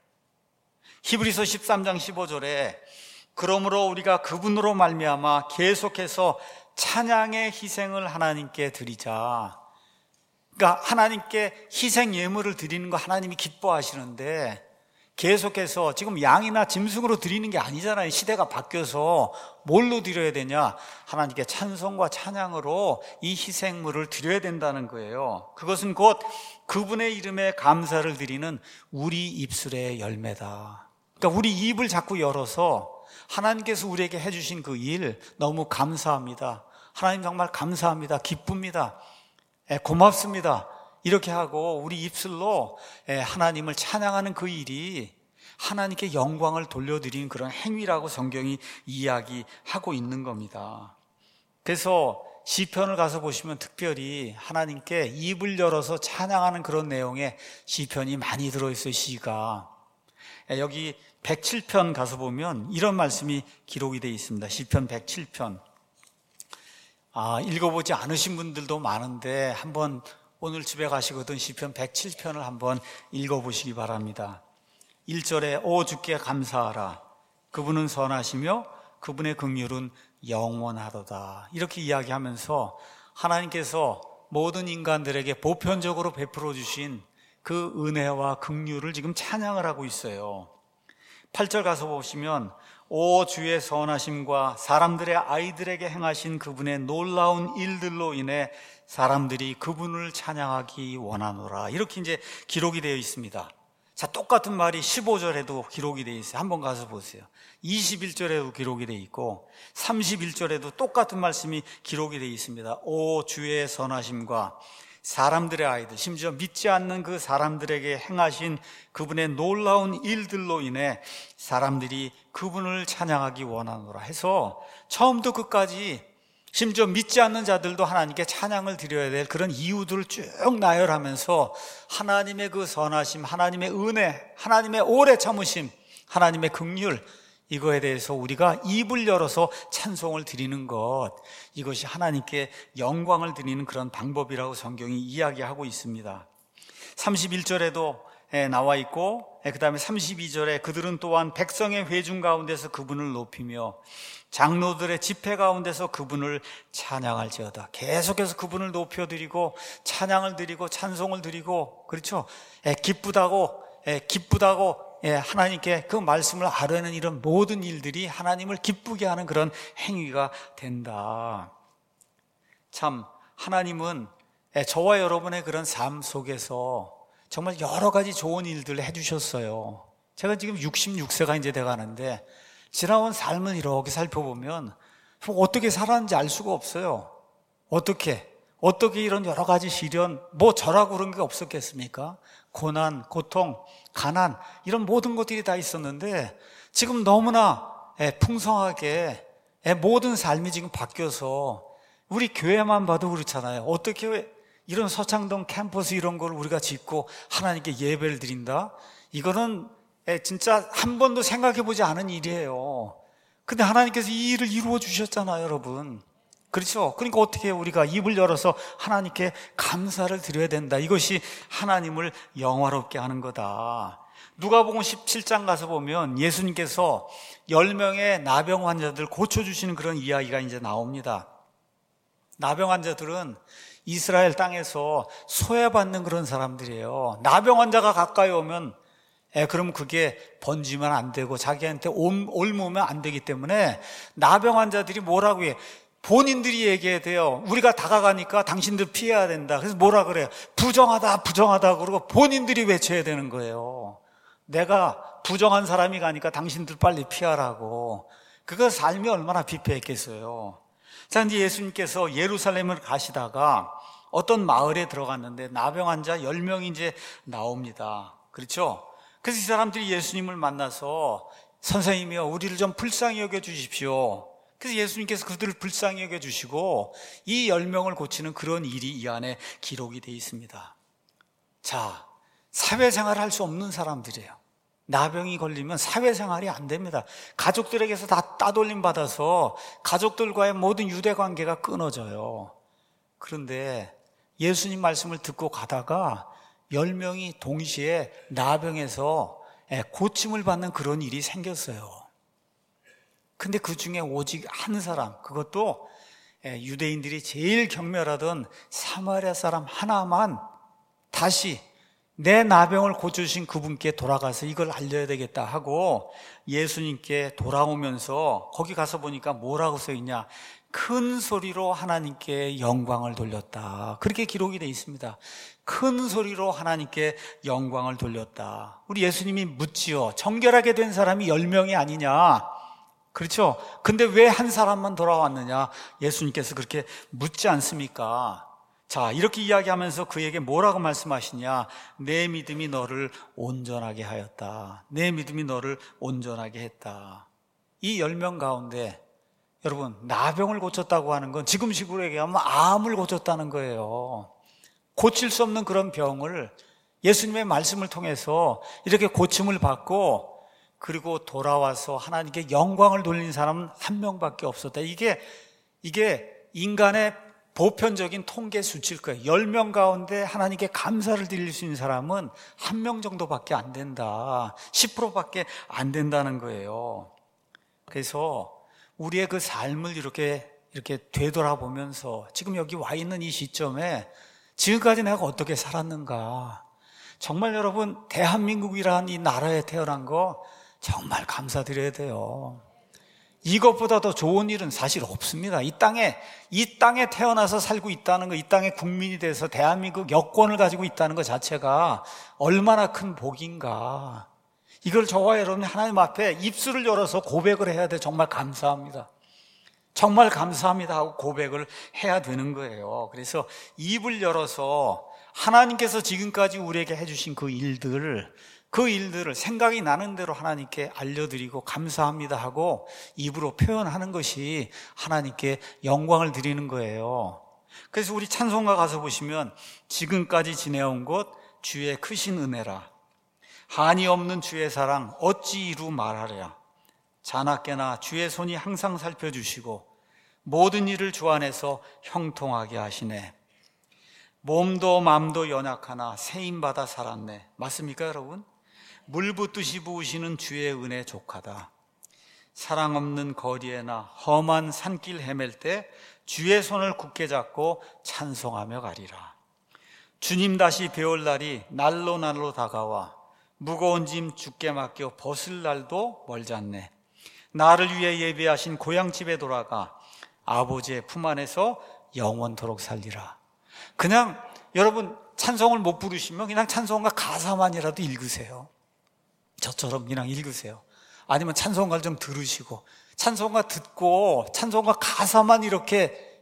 히브리서 13장 15절에 그러므로 우리가 그분으로 말미암아 계속해서 찬양의 희생을 하나님께 드리자. 그러니까 하나님께 희생 예물을 드리는 거 하나님이 기뻐하시는데 계속해서 지금 양이나 짐승으로 드리는 게 아니잖아요. 시대가 바뀌어서 뭘로 드려야 되냐? 하나님께 찬송과 찬양으로 이 희생물을 드려야 된다는 거예요. 그것은 곧 그분의 이름에 감사를 드리는 우리 입술의 열매다. 그러니까 우리 입을 자꾸 열어서 하나님께서 우리에게 해주신 그 일 너무 감사합니다. 하나님 정말 감사합니다. 기쁩니다. 고맙습니다. 이렇게 하고 우리 입술로 하나님을 찬양하는 그 일이 하나님께 영광을 돌려드리는 그런 행위라고 성경이 이야기하고 있는 겁니다. 그래서 시편을 가서 보시면 특별히 하나님께 입을 열어서 찬양하는 그런 내용의 시편이 많이 들어있어요. 시가 여기 107편 가서 보면 이런 말씀이 기록이 되어 있습니다. 시편 107편 읽어보지 않으신 분들도 많은데 한번 오늘 집에 가시거든 시편 107편을 한번 읽어보시기 바랍니다. 1절에 오 주께 감사하라. 그분은 선하시며 그분의 긍휼은 영원하도다. 이렇게 이야기하면서 하나님께서 모든 인간들에게 보편적으로 베풀어 주신 그 은혜와 긍휼을 지금 찬양을 하고 있어요. 8절 가서 보시면 오 주의 선하심과 사람들의 아이들에게 행하신 그분의 놀라운 일들로 인해 사람들이 그분을 찬양하기 원하노라. 이렇게 이제 기록이 되어 있습니다. 자, 똑같은 말이 15절에도 기록이 되어 있어요. 한번 가서 보세요. 21절에도 기록이 되어 있고 31절에도 똑같은 말씀이 기록이 되어 있습니다. 오 주의 선하심과 사람들의 아이들, 심지어 믿지 않는 그 사람들에게 행하신 그분의 놀라운 일들로 인해 사람들이 그분을 찬양하기 원하노라 해서 처음부터 끝까지 심지어 믿지 않는 자들도 하나님께 찬양을 드려야 될 그런 이유들을 쭉 나열하면서 하나님의 그 선하심, 하나님의 은혜, 하나님의 오래 참으심, 하나님의 긍휼, 이거에 대해서 우리가 입을 열어서 찬송을 드리는 것, 이것이 하나님께 영광을 드리는 그런 방법이라고 성경이 이야기하고 있습니다. 31절에도 나와 있고 그 다음에 32절에 그들은 또한 백성의 회중 가운데서 그분을 높이며 장로들의 집회 가운데서 그분을 찬양할지어다. 계속해서 그분을 높여드리고 찬양을 드리고 찬송을 드리고, 그렇죠? 기쁘다고 하나님께 그 말씀을 아뢰는 이런 모든 일들이 하나님을 기쁘게 하는 그런 행위가 된다. 참 하나님은 저와 여러분의 그런 삶 속에서 정말 여러 가지 좋은 일들을 해주셨어요. 제가 지금 66세가 이제 돼가는데 지나온 삶을 이렇게 살펴보면 어떻게 살았는지 알 수가 없어요. 어떻게 이런 여러 가지 시련, 저라고 그런 게 없었겠습니까? 고난, 고통, 가난, 이런 모든 것들이 다 있었는데 지금 너무나 풍성하게 모든 삶이 지금 바뀌어서 우리 교회만 봐도 그렇잖아요. 어떻게 이런 서창동 캠퍼스 이런 걸 우리가 짓고 하나님께 예배를 드린다? 이거는 진짜 한 번도 생각해 보지 않은 일이에요. 근데 하나님께서 이 일을 이루어 주셨잖아요, 여러분. 그렇죠? 그러니까 어떻게 우리가 입을 열어서 하나님께 감사를 드려야 된다. 이것이 하나님을 영화롭게 하는 거다. 누가복음 17장 가서 보면 예수님께서 10명의 나병 환자들 고쳐주시는 그런 이야기가 이제 나옵니다. 나병 환자들은 이스라엘 땅에서 소외받는 그런 사람들이에요. 나병 환자가 가까이 오면 그럼 그게 번지면 안 되고 자기한테 옮으면 안 되기 때문에 나병 환자들이 뭐라고 해요? 본인들이 얘기해야 돼요. 우리가 다가가니까 당신들 피해야 된다. 그래서 뭐라 그래요? 부정하다 그러고 본인들이 외쳐야 되는 거예요. 내가 부정한 사람이 가니까 당신들 빨리 피하라고. 그거 삶이 얼마나 비폐했겠어요. 자, 이제 예수님께서 예루살렘을 가시다가 어떤 마을에 들어갔는데 나병 환자 10명이 이제 나옵니다. 그렇죠? 그래서 이 사람들이 예수님을 만나서 선생님이요, 우리를 좀 불쌍히 여겨 주십시오. 그래서 예수님께서 그들을 불쌍히 여겨 주시고 이 10명을 고치는 그런 일이 이 안에 기록이 되어 있습니다. 자, 사회생활을 할 수 없는 사람들이에요. 나병이 걸리면 사회생활이 안 됩니다. 가족들에게서 다 따돌림 받아서 가족들과의 모든 유대관계가 끊어져요. 그런데 예수님 말씀을 듣고 가다가 10명이 동시에 나병에서 고침을 받는 그런 일이 생겼어요. 근데 그 중에 오직 한 사람, 그것도 유대인들이 제일 경멸하던 사마리아 사람 하나만 다시 내 나병을 고쳐주신 그분께 돌아가서 이걸 알려야 되겠다 하고 예수님께 돌아오면서 거기 가서 보니까 뭐라고 써있냐? 큰 소리로 하나님께 영광을 돌렸다. 그렇게 기록이 되어 있습니다. 큰 소리로 하나님께 영광을 돌렸다. 우리 예수님이 묻지요. 정결하게 된 사람이 10명이 아니냐? 그렇죠? 근데 왜 한 사람만 돌아왔느냐? 예수님께서 그렇게 묻지 않습니까? 자, 이렇게 이야기하면서 그에게 뭐라고 말씀하시냐? 내 믿음이 너를 온전하게 하였다. 내 믿음이 너를 온전하게 했다. 이 10명 가운데 여러분, 나병을 고쳤다고 하는 건 지금식으로 얘기하면 암을 고쳤다는 거예요. 고칠 수 없는 그런 병을 예수님의 말씀을 통해서 이렇게 고침을 받고 그리고 돌아와서 하나님께 영광을 돌린 사람은 한 명밖에 없었다. 이게 인간의 보편적인 통계 수치일 거예요. 10명 가운데 하나님께 감사를 드릴 수 있는 사람은 한 명 정도밖에 안 된다. 10%밖에 안 된다는 거예요. 그래서 우리의 그 삶을 이렇게 되돌아보면서 지금 여기 와 있는 이 시점에 지금까지 내가 어떻게 살았는가. 정말 여러분, 대한민국이라는 이 나라에 태어난 거 정말 감사드려야 돼요. 이것보다 더 좋은 일은 사실 없습니다. 이 땅에 태어나서 살고 있다는 거, 이 땅의 국민이 돼서 대한민국 여권을 가지고 있다는 것 자체가 얼마나 큰 복인가. 이걸 저와 여러분이 하나님 앞에 입술을 열어서 고백을 해야 돼. 정말 감사합니다. 정말 감사합니다 하고 고백을 해야 되는 거예요. 그래서 입을 열어서 하나님께서 지금까지 우리에게 해주신 그 일들을 생각이 나는 대로 하나님께 알려드리고 감사합니다 하고 입으로 표현하는 것이 하나님께 영광을 드리는 거예요. 그래서 우리 찬송가 가서 보시면 지금까지 지내온 것 주의 크신 은혜라, 한이 없는 주의 사랑 어찌 이루 말하랴, 자나깨나 주의 손이 항상 살펴주시고 모든 일을 주 안에서 형통하게 하시네. 몸도 맘도 연약하나 세임받아 살았네. 맞습니까 여러분? 물 붓듯이 부으시는 주의 은혜 족하다. 사랑 없는 거리에나 험한 산길 헤맬 때 주의 손을 굳게 잡고 찬송하며 가리라. 주님 다시 배울 날이 날로 다가와 무거운 짐 주께 맡겨 벗을 날도 멀지 않네. 나를 위해 예비하신 고향집에 돌아가 아버지의 품 안에서 영원토록 살리라. 그냥 여러분 찬송을 못 부르시면 그냥 찬송가 가사만이라도 읽으세요. 저처럼 그냥 읽으세요. 아니면 찬송가를 좀 들으시고 찬송가 듣고 찬송가 가사만 이렇게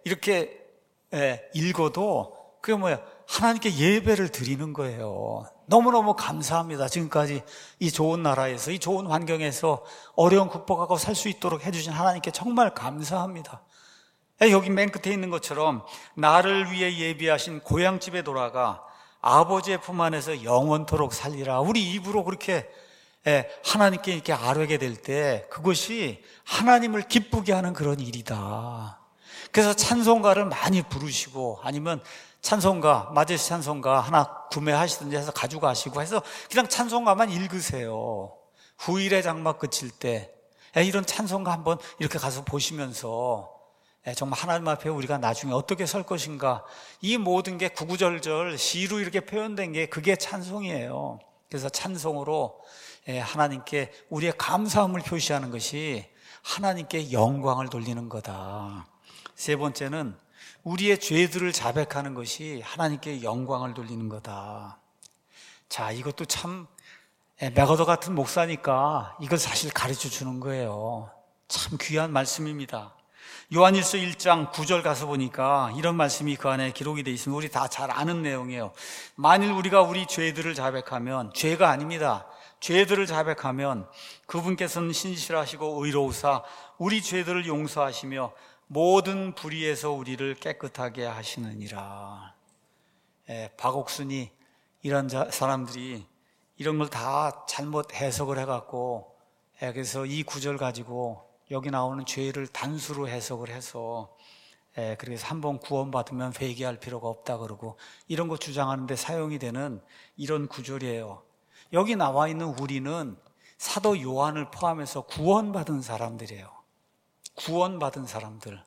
읽어도 그게 뭐야? 하나님께 예배를 드리는 거예요. 너무너무 감사합니다. 지금까지 이 좋은 나라에서 이 좋은 환경에서 어려움 극복하고 살 수 있도록 해주신 하나님께 정말 감사합니다. 여기 맨 끝에 있는 것처럼 나를 위해 예비하신 고향집에 돌아가 아버지의 품 안에서 영원토록 살리라. 우리 입으로 그렇게 하나님께 이렇게 아뢰게 될 때 그것이 하나님을 기쁘게 하는 그런 일이다. 그래서 찬송가를 많이 부르시고 아니면 마제스 찬송가 하나 구매하시든지 해서 가져가시고 해서 그냥 찬송가만 읽으세요. 후일의 장막 그칠 때 이런 찬송가 한번 이렇게 가서 보시면서 정말 하나님 앞에 우리가 나중에 어떻게 설 것인가, 이 모든 게 구구절절 시로 이렇게 표현된 게 그게 찬송이에요. 그래서 찬송으로 하나님께 우리의 감사함을 표시하는 것이 하나님께 영광을 돌리는 거다. 세 번째는 우리의 죄들을 자백하는 것이 하나님께 영광을 돌리는 거다. 자, 이것도 참 메가더 같은 목사니까 이걸 사실 가르쳐 주는 거예요. 참 귀한 말씀입니다. 요한일서 1장 9절 가서 보니까 이런 말씀이 그 안에 기록이 되어 있습니다. 우리 다 잘 아는 내용이에요. 만일 우리가 우리 죄들을 자백하면, 죄가 아닙니다. 죄들을 자백하면 그분께서는 신실하시고 의로우사 우리 죄들을 용서하시며 모든 불의에서 우리를 깨끗하게 하시느니라. 박옥순이 이런 사람들이 이런 걸 다 잘못 해석을 해갖고 그래서 이 구절 가지고 여기 나오는 죄를 단수로 해석을 해서 그래서 한번 구원받으면 회개할 필요가 없다 그러고 이런 거 주장하는데 사용이 되는 이런 구절이에요. 여기 나와 있는 우리는 사도 요한을 포함해서 구원받은 사람들이에요. 구원받은 사람들.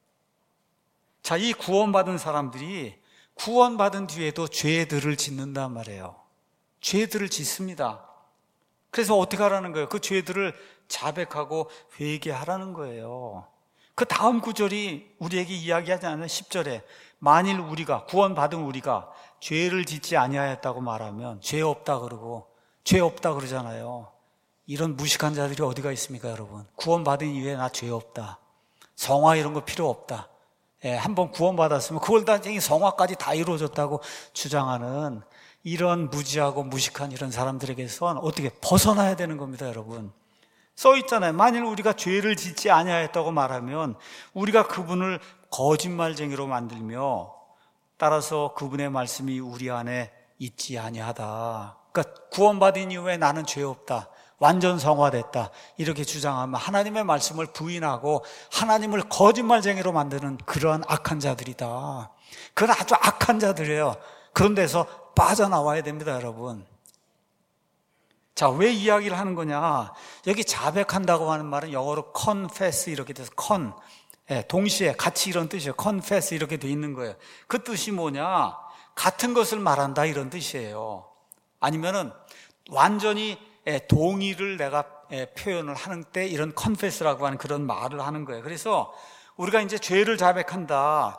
자, 이 구원받은 사람들이 구원받은 뒤에도 죄들을 짓는단 말이에요. 죄들을 짓습니다. 그래서 어떻게 하라는 거예요? 그 죄들을 자백하고 회개하라는 거예요. 그 다음 구절이 우리에게 이야기하지 않는 10절에 만일 우리가 구원받은 우리가 죄를 짓지 아니하였다고 말하면 죄 없다 그러고 죄 없다 그러잖아요. 이런 무식한 자들이 어디가 있습니까, 여러분? 구원받은 이후에 나 죄 없다. 성화 이런 거 필요 없다. 한번 구원받았으면 그걸 다 성화까지 다 이루어졌다고 주장하는 이런 무지하고 무식한 이런 사람들에게선 어떻게 벗어나야 되는 겁니다, 여러분. 써 있잖아요. 만일 우리가 죄를 짓지 아니하였다고 말하면 우리가 그분을 거짓말쟁이로 만들며 따라서 그분의 말씀이 우리 안에 있지 아니하다. 그러니까 구원받은 이후에 나는 죄 없다. 완전 성화됐다. 이렇게 주장하면 하나님의 말씀을 부인하고 하나님을 거짓말쟁이로 만드는 그러한 악한 자들이다. 그건 아주 악한 자들이에요. 그런 데서 빠져나와야 됩니다, 여러분. 자, 왜 이야기를 하는 거냐? 여기 자백한다고 하는 말은 영어로 confess 이렇게 돼서 동시에 같이 이런 뜻이에요. confess 이렇게 돼 있는 거예요. 그 뜻이 뭐냐? 같은 것을 말한다 이런 뜻이에요. 아니면은 완전히 동의를 내가 표현을 하는 때 이런 confess라고 하는 그런 말을 하는 거예요. 그래서 우리가 이제 죄들을 자백한다.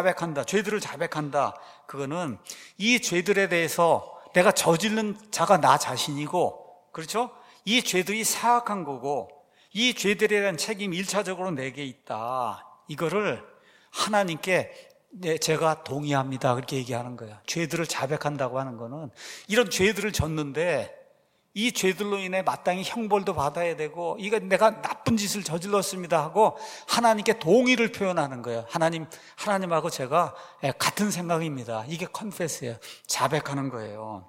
그거는 이 죄들에 대해서 내가 저지른 자가 나 자신이고, 그렇죠? 이 죄들이 사악한 거고, 이 죄들에 대한 책임이 1차적으로 내게 있다. 이거를 하나님께 제가 동의합니다. 그렇게 얘기하는 거예요. 죄들을 자백한다고 하는 거는 이런 죄들을 졌는데 이 죄들로 인해 마땅히 형벌도 받아야 되고 이거 내가 나쁜 짓을 저질렀습니다 하고 하나님께 동의를 표현하는 거예요. 하나님하고 제가 같은 생각입니다. 이게 컨페스예요. 자백하는 거예요.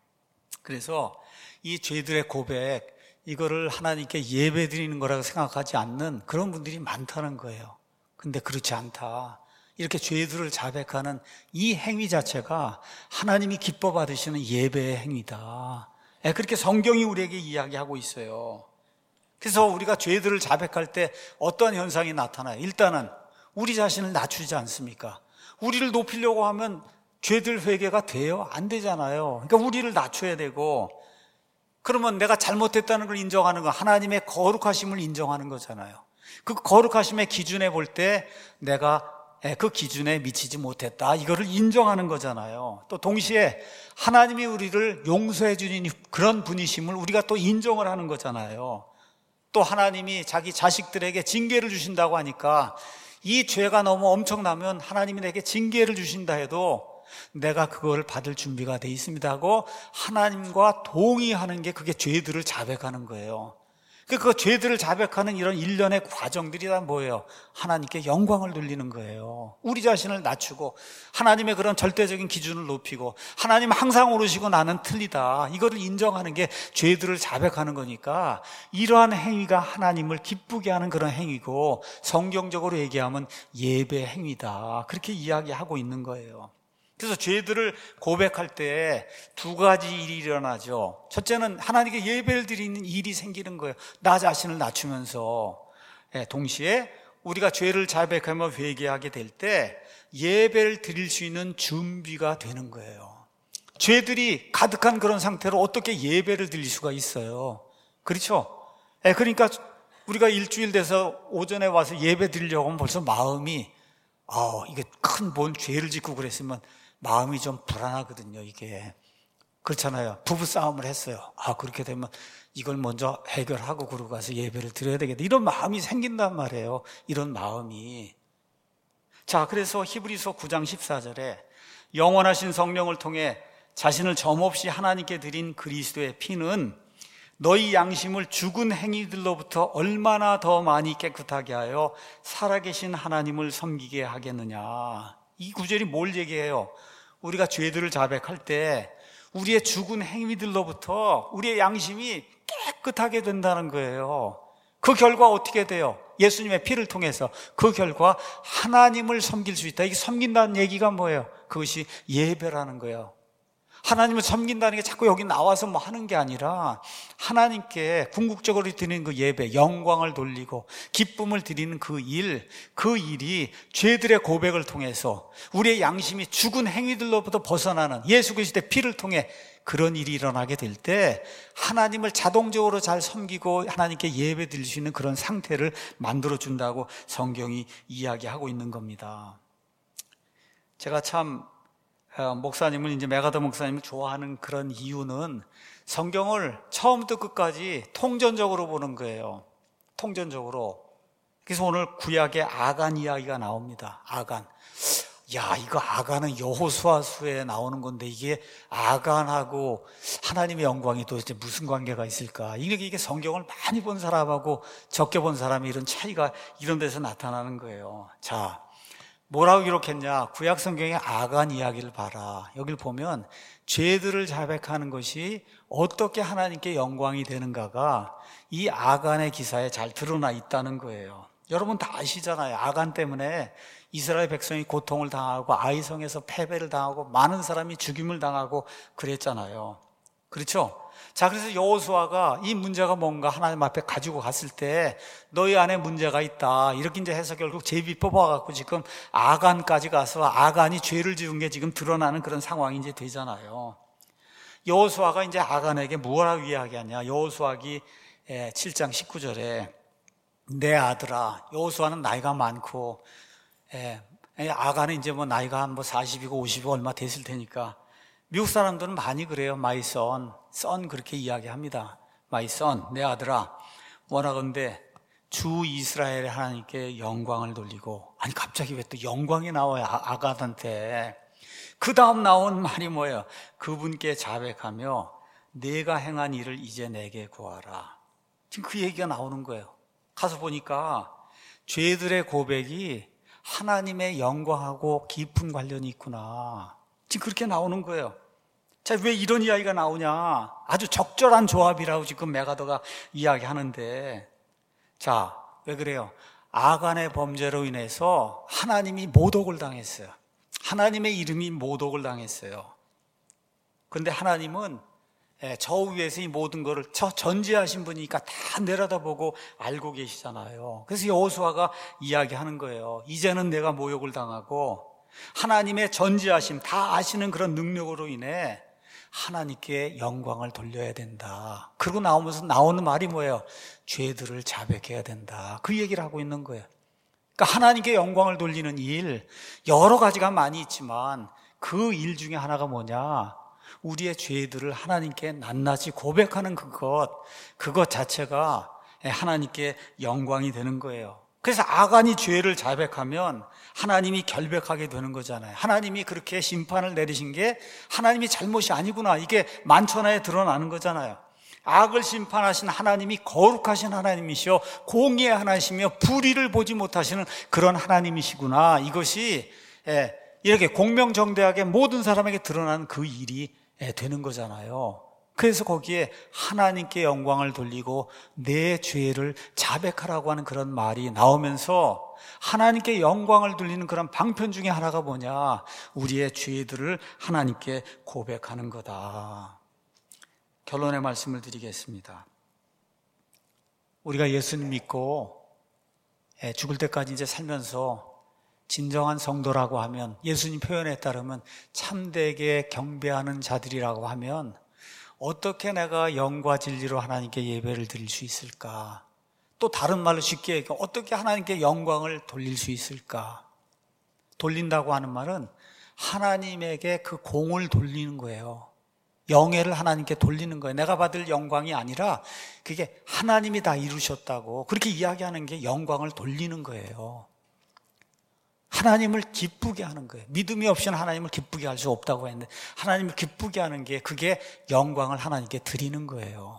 그래서 이 죄들의 고백, 이거를 하나님께 예배 드리는 거라고 생각하지 않는 그런 분들이 많다는 거예요. 근데 그렇지 않다. 이렇게 죄들을 자백하는 이 행위 자체가 하나님이 기뻐 받으시는 예배의 행위다. 그렇게 성경이 우리에게 이야기하고 있어요. 그래서 우리가 죄들을 자백할 때 어떤 현상이 나타나요? 일단은 우리 자신을 낮추지 않습니까? 우리를 높이려고 하면 죄들 회개가 돼요? 안 되잖아요. 그러니까 우리를 낮춰야 되고, 그러면 내가 잘못했다는 걸 인정하는 거, 하나님의 거룩하심을 인정하는 거잖아요. 그 거룩하심의 기준에 볼 때 내가 그 기준에 미치지 못했다, 이거를 인정하는 거잖아요. 또 동시에 하나님이 우리를 용서해 주는 그런 분이심을 우리가 또 인정을 하는 거잖아요. 또 하나님이 자기 자식들에게 징계를 주신다고 하니까 이 죄가 너무 엄청나면 하나님이 내게 징계를 주신다 해도 내가 그걸 받을 준비가 돼 있습니다 하고 하나님과 동의하는 게 그게 죄들을 자백하는 거예요. 그 죄들을 자백하는 이런 일련의 과정들이 다 뭐예요? 하나님께 영광을 돌리는 거예요. 우리 자신을 낮추고 하나님의 그런 절대적인 기준을 높이고 하나님 항상 오르시고 나는 틀리다, 이거를 인정하는 게 죄들을 자백하는 거니까 이러한 행위가 하나님을 기쁘게 하는 그런 행위고 성경적으로 얘기하면 예배 행위다, 그렇게 이야기하고 있는 거예요. 그래서 죄들을 고백할 때 두 가지 일이 일어나죠. 첫째는 하나님께 예배를 드리는 일이 생기는 거예요. 나 자신을 낮추면서. 동시에 우리가 죄를 자백하며 회개하게 될 때 예배를 드릴 수 있는 준비가 되는 거예요. 죄들이 가득한 그런 상태로 어떻게 예배를 드릴 수가 있어요? 그렇죠? 그러니까 우리가 일주일 돼서 오전에 와서 예배 드리려고 하면 벌써 마음이 이게 큰 뭔 죄를 짓고 그랬으면 마음이 좀 불안하거든요. 이게 그렇잖아요. 부부싸움을 했어요. 그렇게 되면 이걸 먼저 해결하고 그러고 가서 예배를 드려야 되겠다, 이런 마음이 생긴단 말이에요. 이런 마음이. 자, 그래서 히브리서 9장 14절에 영원하신 성령을 통해 자신을 점없이 하나님께 드린 그리스도의 피는 너희 양심을 죽은 행위들로부터 얼마나 더 많이 깨끗하게 하여 살아계신 하나님을 섬기게 하겠느냐. 이 구절이 뭘 얘기해요? 우리가 죄들을 자백할 때 우리의 죽은 행위들로부터 우리의 양심이 깨끗하게 된다는 거예요. 그 결과 어떻게 돼요? 예수님의 피를 통해서 그 결과 하나님을 섬길 수 있다. 이게 섬긴다는 얘기가 뭐예요? 그것이 예배라는 거예요. 하나님을 섬긴다는 게 자꾸 여기 나와서 뭐 하는 게 아니라 하나님께 궁극적으로 드리는 그 예배, 영광을 돌리고 기쁨을 드리는 그 일이 죄들의 고백을 통해서 우리의 양심이 죽은 행위들로부터 벗어나는 예수 그리스도의 피를 통해 그런 일이 일어나게 될 때 하나님을 자동적으로 잘 섬기고 하나님께 예배 드릴 수 있는 그런 상태를 만들어준다고 성경이 이야기하고 있는 겁니다. 제가 참 목사님을 이제 메가더 목사님을 좋아하는 그런 이유는 성경을 처음부터 끝까지 통전적으로 보는 거예요. 통전적으로. 그래서 오늘 구약의 아간 이야기가 나옵니다. 아간. 야, 이거 아간은 여호수아서에 나오는 건데 이게 아간하고 하나님의 영광이 도대체 무슨 관계가 있을까? 이게 성경을 많이 본 사람하고 적게 본 사람이 이런 차이가 이런 데서 나타나는 거예요. 자, 뭐라고 기록했냐? 구약 성경의 아간 이야기를 봐라. 여길 보면 죄들을 자백하는 것이 어떻게 하나님께 영광이 되는가가 이 아간의 기사에 잘 드러나 있다는 거예요. 여러분 다 아시잖아요. 아간 때문에 이스라엘 백성이 고통을 당하고 아이성에서 패배를 당하고 많은 사람이 죽임을 당하고 그랬잖아요. 그렇죠? 자, 그래서 여호수아가 이 문제가 뭔가 하나님 앞에 가지고 갔을 때 너희 안에 문제가 있다 이렇게 이제 해서 결국 제비 뽑아갖고 지금 아간까지 가서 아간이 죄를 지은 게 지금 드러나는 그런 상황이 이제 되잖아요. 여호수아가 이제 아간에게 뭐라고 이야기하냐? 여호수아기 7장 19절에 내 아들아, 여호수아는 나이가 많고 아간은 이제 뭐 나이가 한 뭐 40이고 50이고 얼마 됐을 테니까 미국 사람들은 많이 그래요. My son, son 그렇게 이야기합니다. My son, 내 아들아, 원하건대 주 이스라엘의 하나님께 영광을 돌리고. 아니 갑자기 왜 또 영광이 나와요? 아간한테. 그 다음 나온 말이 뭐예요? 그분께 자백하며 내가 행한 일을 이제 내게 구하라. 지금 그 얘기가 나오는 거예요. 가서 보니까 죄들의 고백이 하나님의 영광하고 깊은 관련이 있구나. 지금 그렇게 나오는 거예요. 자, 왜 이런 이야기가 나오냐? 아주 적절한 조합이라고 지금 메가더가 이야기하는데, 자, 왜 그래요? 아간의 범죄로 인해서 하나님이 모독을 당했어요. 하나님의 이름이 모독을 당했어요. 그런데 하나님은 저 위에서 이 모든 것을 저 전지하신 분이니까 다 내려다보고 알고 계시잖아요. 그래서 여호수아가 이야기하는 거예요. 이제는 내가 모욕을 당하고 하나님의 전지하심 다 아시는 그런 능력으로 인해 하나님께 영광을 돌려야 된다. 그러고 나오는 말이 뭐예요? 죄들을 자백해야 된다. 그 얘기를 하고 있는 거예요. 그러니까 하나님께 영광을 돌리는 일 여러 가지가 많이 있지만 그 일 중에 하나가 뭐냐? 우리의 죄들을 하나님께 낱낱이 고백하는 그것 자체가 하나님께 영광이 되는 거예요. 그래서 아간이 죄를 자백하면 하나님이 결백하게 되는 거잖아요. 하나님이 그렇게 심판을 내리신 게 하나님이 잘못이 아니구나. 이게 만천하에 드러나는 거잖아요. 악을 심판하신 하나님이 거룩하신 하나님이시여 공의의 하나님이시며 불의를 보지 못하시는 그런 하나님이시구나. 이것이 이렇게 공명정대하게 모든 사람에게 드러나는 그 일이 되는 거잖아요. 그래서 거기에 하나님께 영광을 돌리고 내 죄를 자백하라고 하는 그런 말이 나오면서 하나님께 영광을 돌리는 그런 방편 중에 하나가 뭐냐? 우리의 죄들을 하나님께 고백하는 거다. 결론의 말씀을 드리겠습니다. 우리가 예수님 믿고 죽을 때까지 이제 살면서 진정한 성도라고 하면, 예수님 표현에 따르면 참되게 경배하는 자들이라고 하면 어떻게 내가 영과 진리로 하나님께 예배를 드릴 수 있을까? 또 다른 말로 쉽게 얘기해 어떻게 하나님께 영광을 돌릴 수 있을까? 돌린다고 하는 말은 하나님에게 그 공을 돌리는 거예요. 영예를 하나님께 돌리는 거예요. 내가 받을 영광이 아니라 그게 하나님이 다 이루셨다고 그렇게 이야기하는 게 영광을 돌리는 거예요. 하나님을 기쁘게 하는 거예요. 믿음이 없이는 하나님을 기쁘게 할 수 없다고 했는데 하나님을 기쁘게 하는 게 그게 영광을 하나님께 드리는 거예요.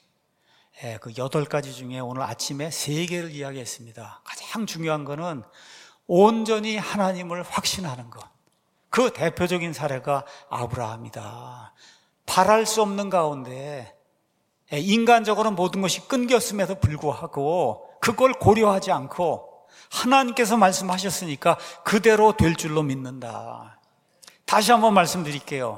그 8가지 중에 오늘 아침에 3개를 이야기했습니다. 가장 중요한 거는 온전히 하나님을 확신하는 것. 그 대표적인 사례가 아브라함이다. 바랄 수 없는 가운데 인간적으로 모든 것이 끊겼음에도 불구하고 그걸 고려하지 않고 하나님께서 말씀하셨으니까 그대로 될 줄로 믿는다. 다시 한번 말씀드릴게요.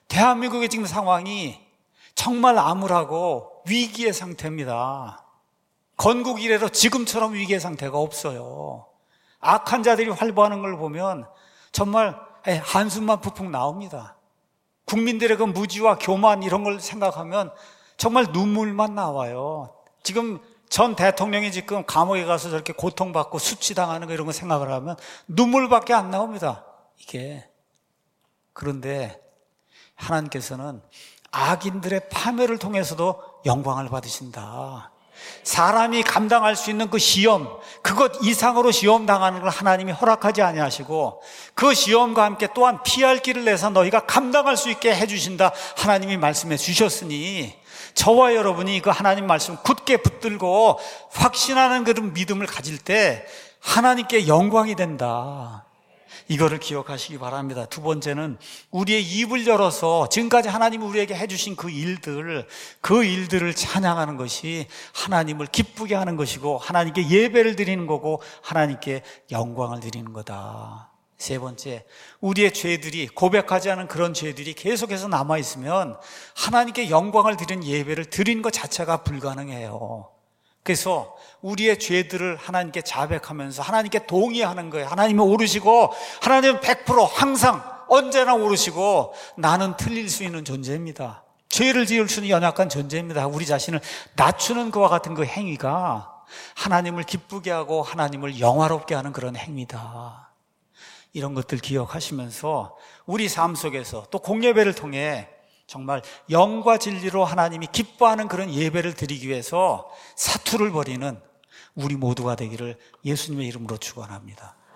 대한민국의 지금 상황이 정말 암울하고 위기의 상태입니다. 건국 이래로 지금처럼 위기의 상태가 없어요. 악한 자들이 활보하는 걸 보면 정말 한숨만 푹푹 나옵니다. 국민들의 그 무지와 교만 이런 걸 생각하면 정말 눈물만 나와요. 지금 전 대통령이 지금 감옥에 가서 저렇게 고통받고 수치당하는 거 이런 거 생각을 하면 눈물밖에 안 나옵니다. 이게. 그런데 하나님께서는 악인들의 파멸을 통해서도 영광을 받으신다. 사람이 감당할 수 있는 그 시험, 그것 이상으로 시험 당하는 걸 하나님이 허락하지 아니하시고 그 시험과 함께 또한 피할 길을 내서 너희가 감당할 수 있게 해주신다. 하나님이 말씀해 주셨으니 저와 여러분이 그 하나님 말씀 굳게 붙들고 확신하는 그런 믿음을 가질 때 하나님께 영광이 된다. 이거를 기억하시기 바랍니다. 두 번째는 우리의 입을 열어서 지금까지 하나님이 우리에게 해주신 그 일들을 찬양하는 것이 하나님을 기쁘게 하는 것이고 하나님께 예배를 드리는 거고 하나님께 영광을 드리는 거다. 세 번째, 우리의 죄들이 고백하지 않은 그런 죄들이 계속해서 남아있으면 하나님께 영광을 드리는 예배를 드리는 것 자체가 불가능해요. 그래서 우리의 죄들을 하나님께 자백하면서 하나님께 동의하는 거예요. 하나님은 오르시고 하나님은 100% 항상 언제나 오르시고 나는 틀릴 수 있는 존재입니다. 죄를 지을 수는 연약한 존재입니다. 우리 자신을 낮추는 그와 같은 그 행위가 하나님을 기쁘게 하고 하나님을 영화롭게 하는 그런 행위다. 이런 것들 기억하시면서 우리 삶 속에서 또 공예배를 통해 정말 영과 진리로 하나님이 기뻐하는 그런 예배를 드리기 위해서 사투를 벌이는 우리 모두가 되기를 예수님의 이름으로 축원합니다.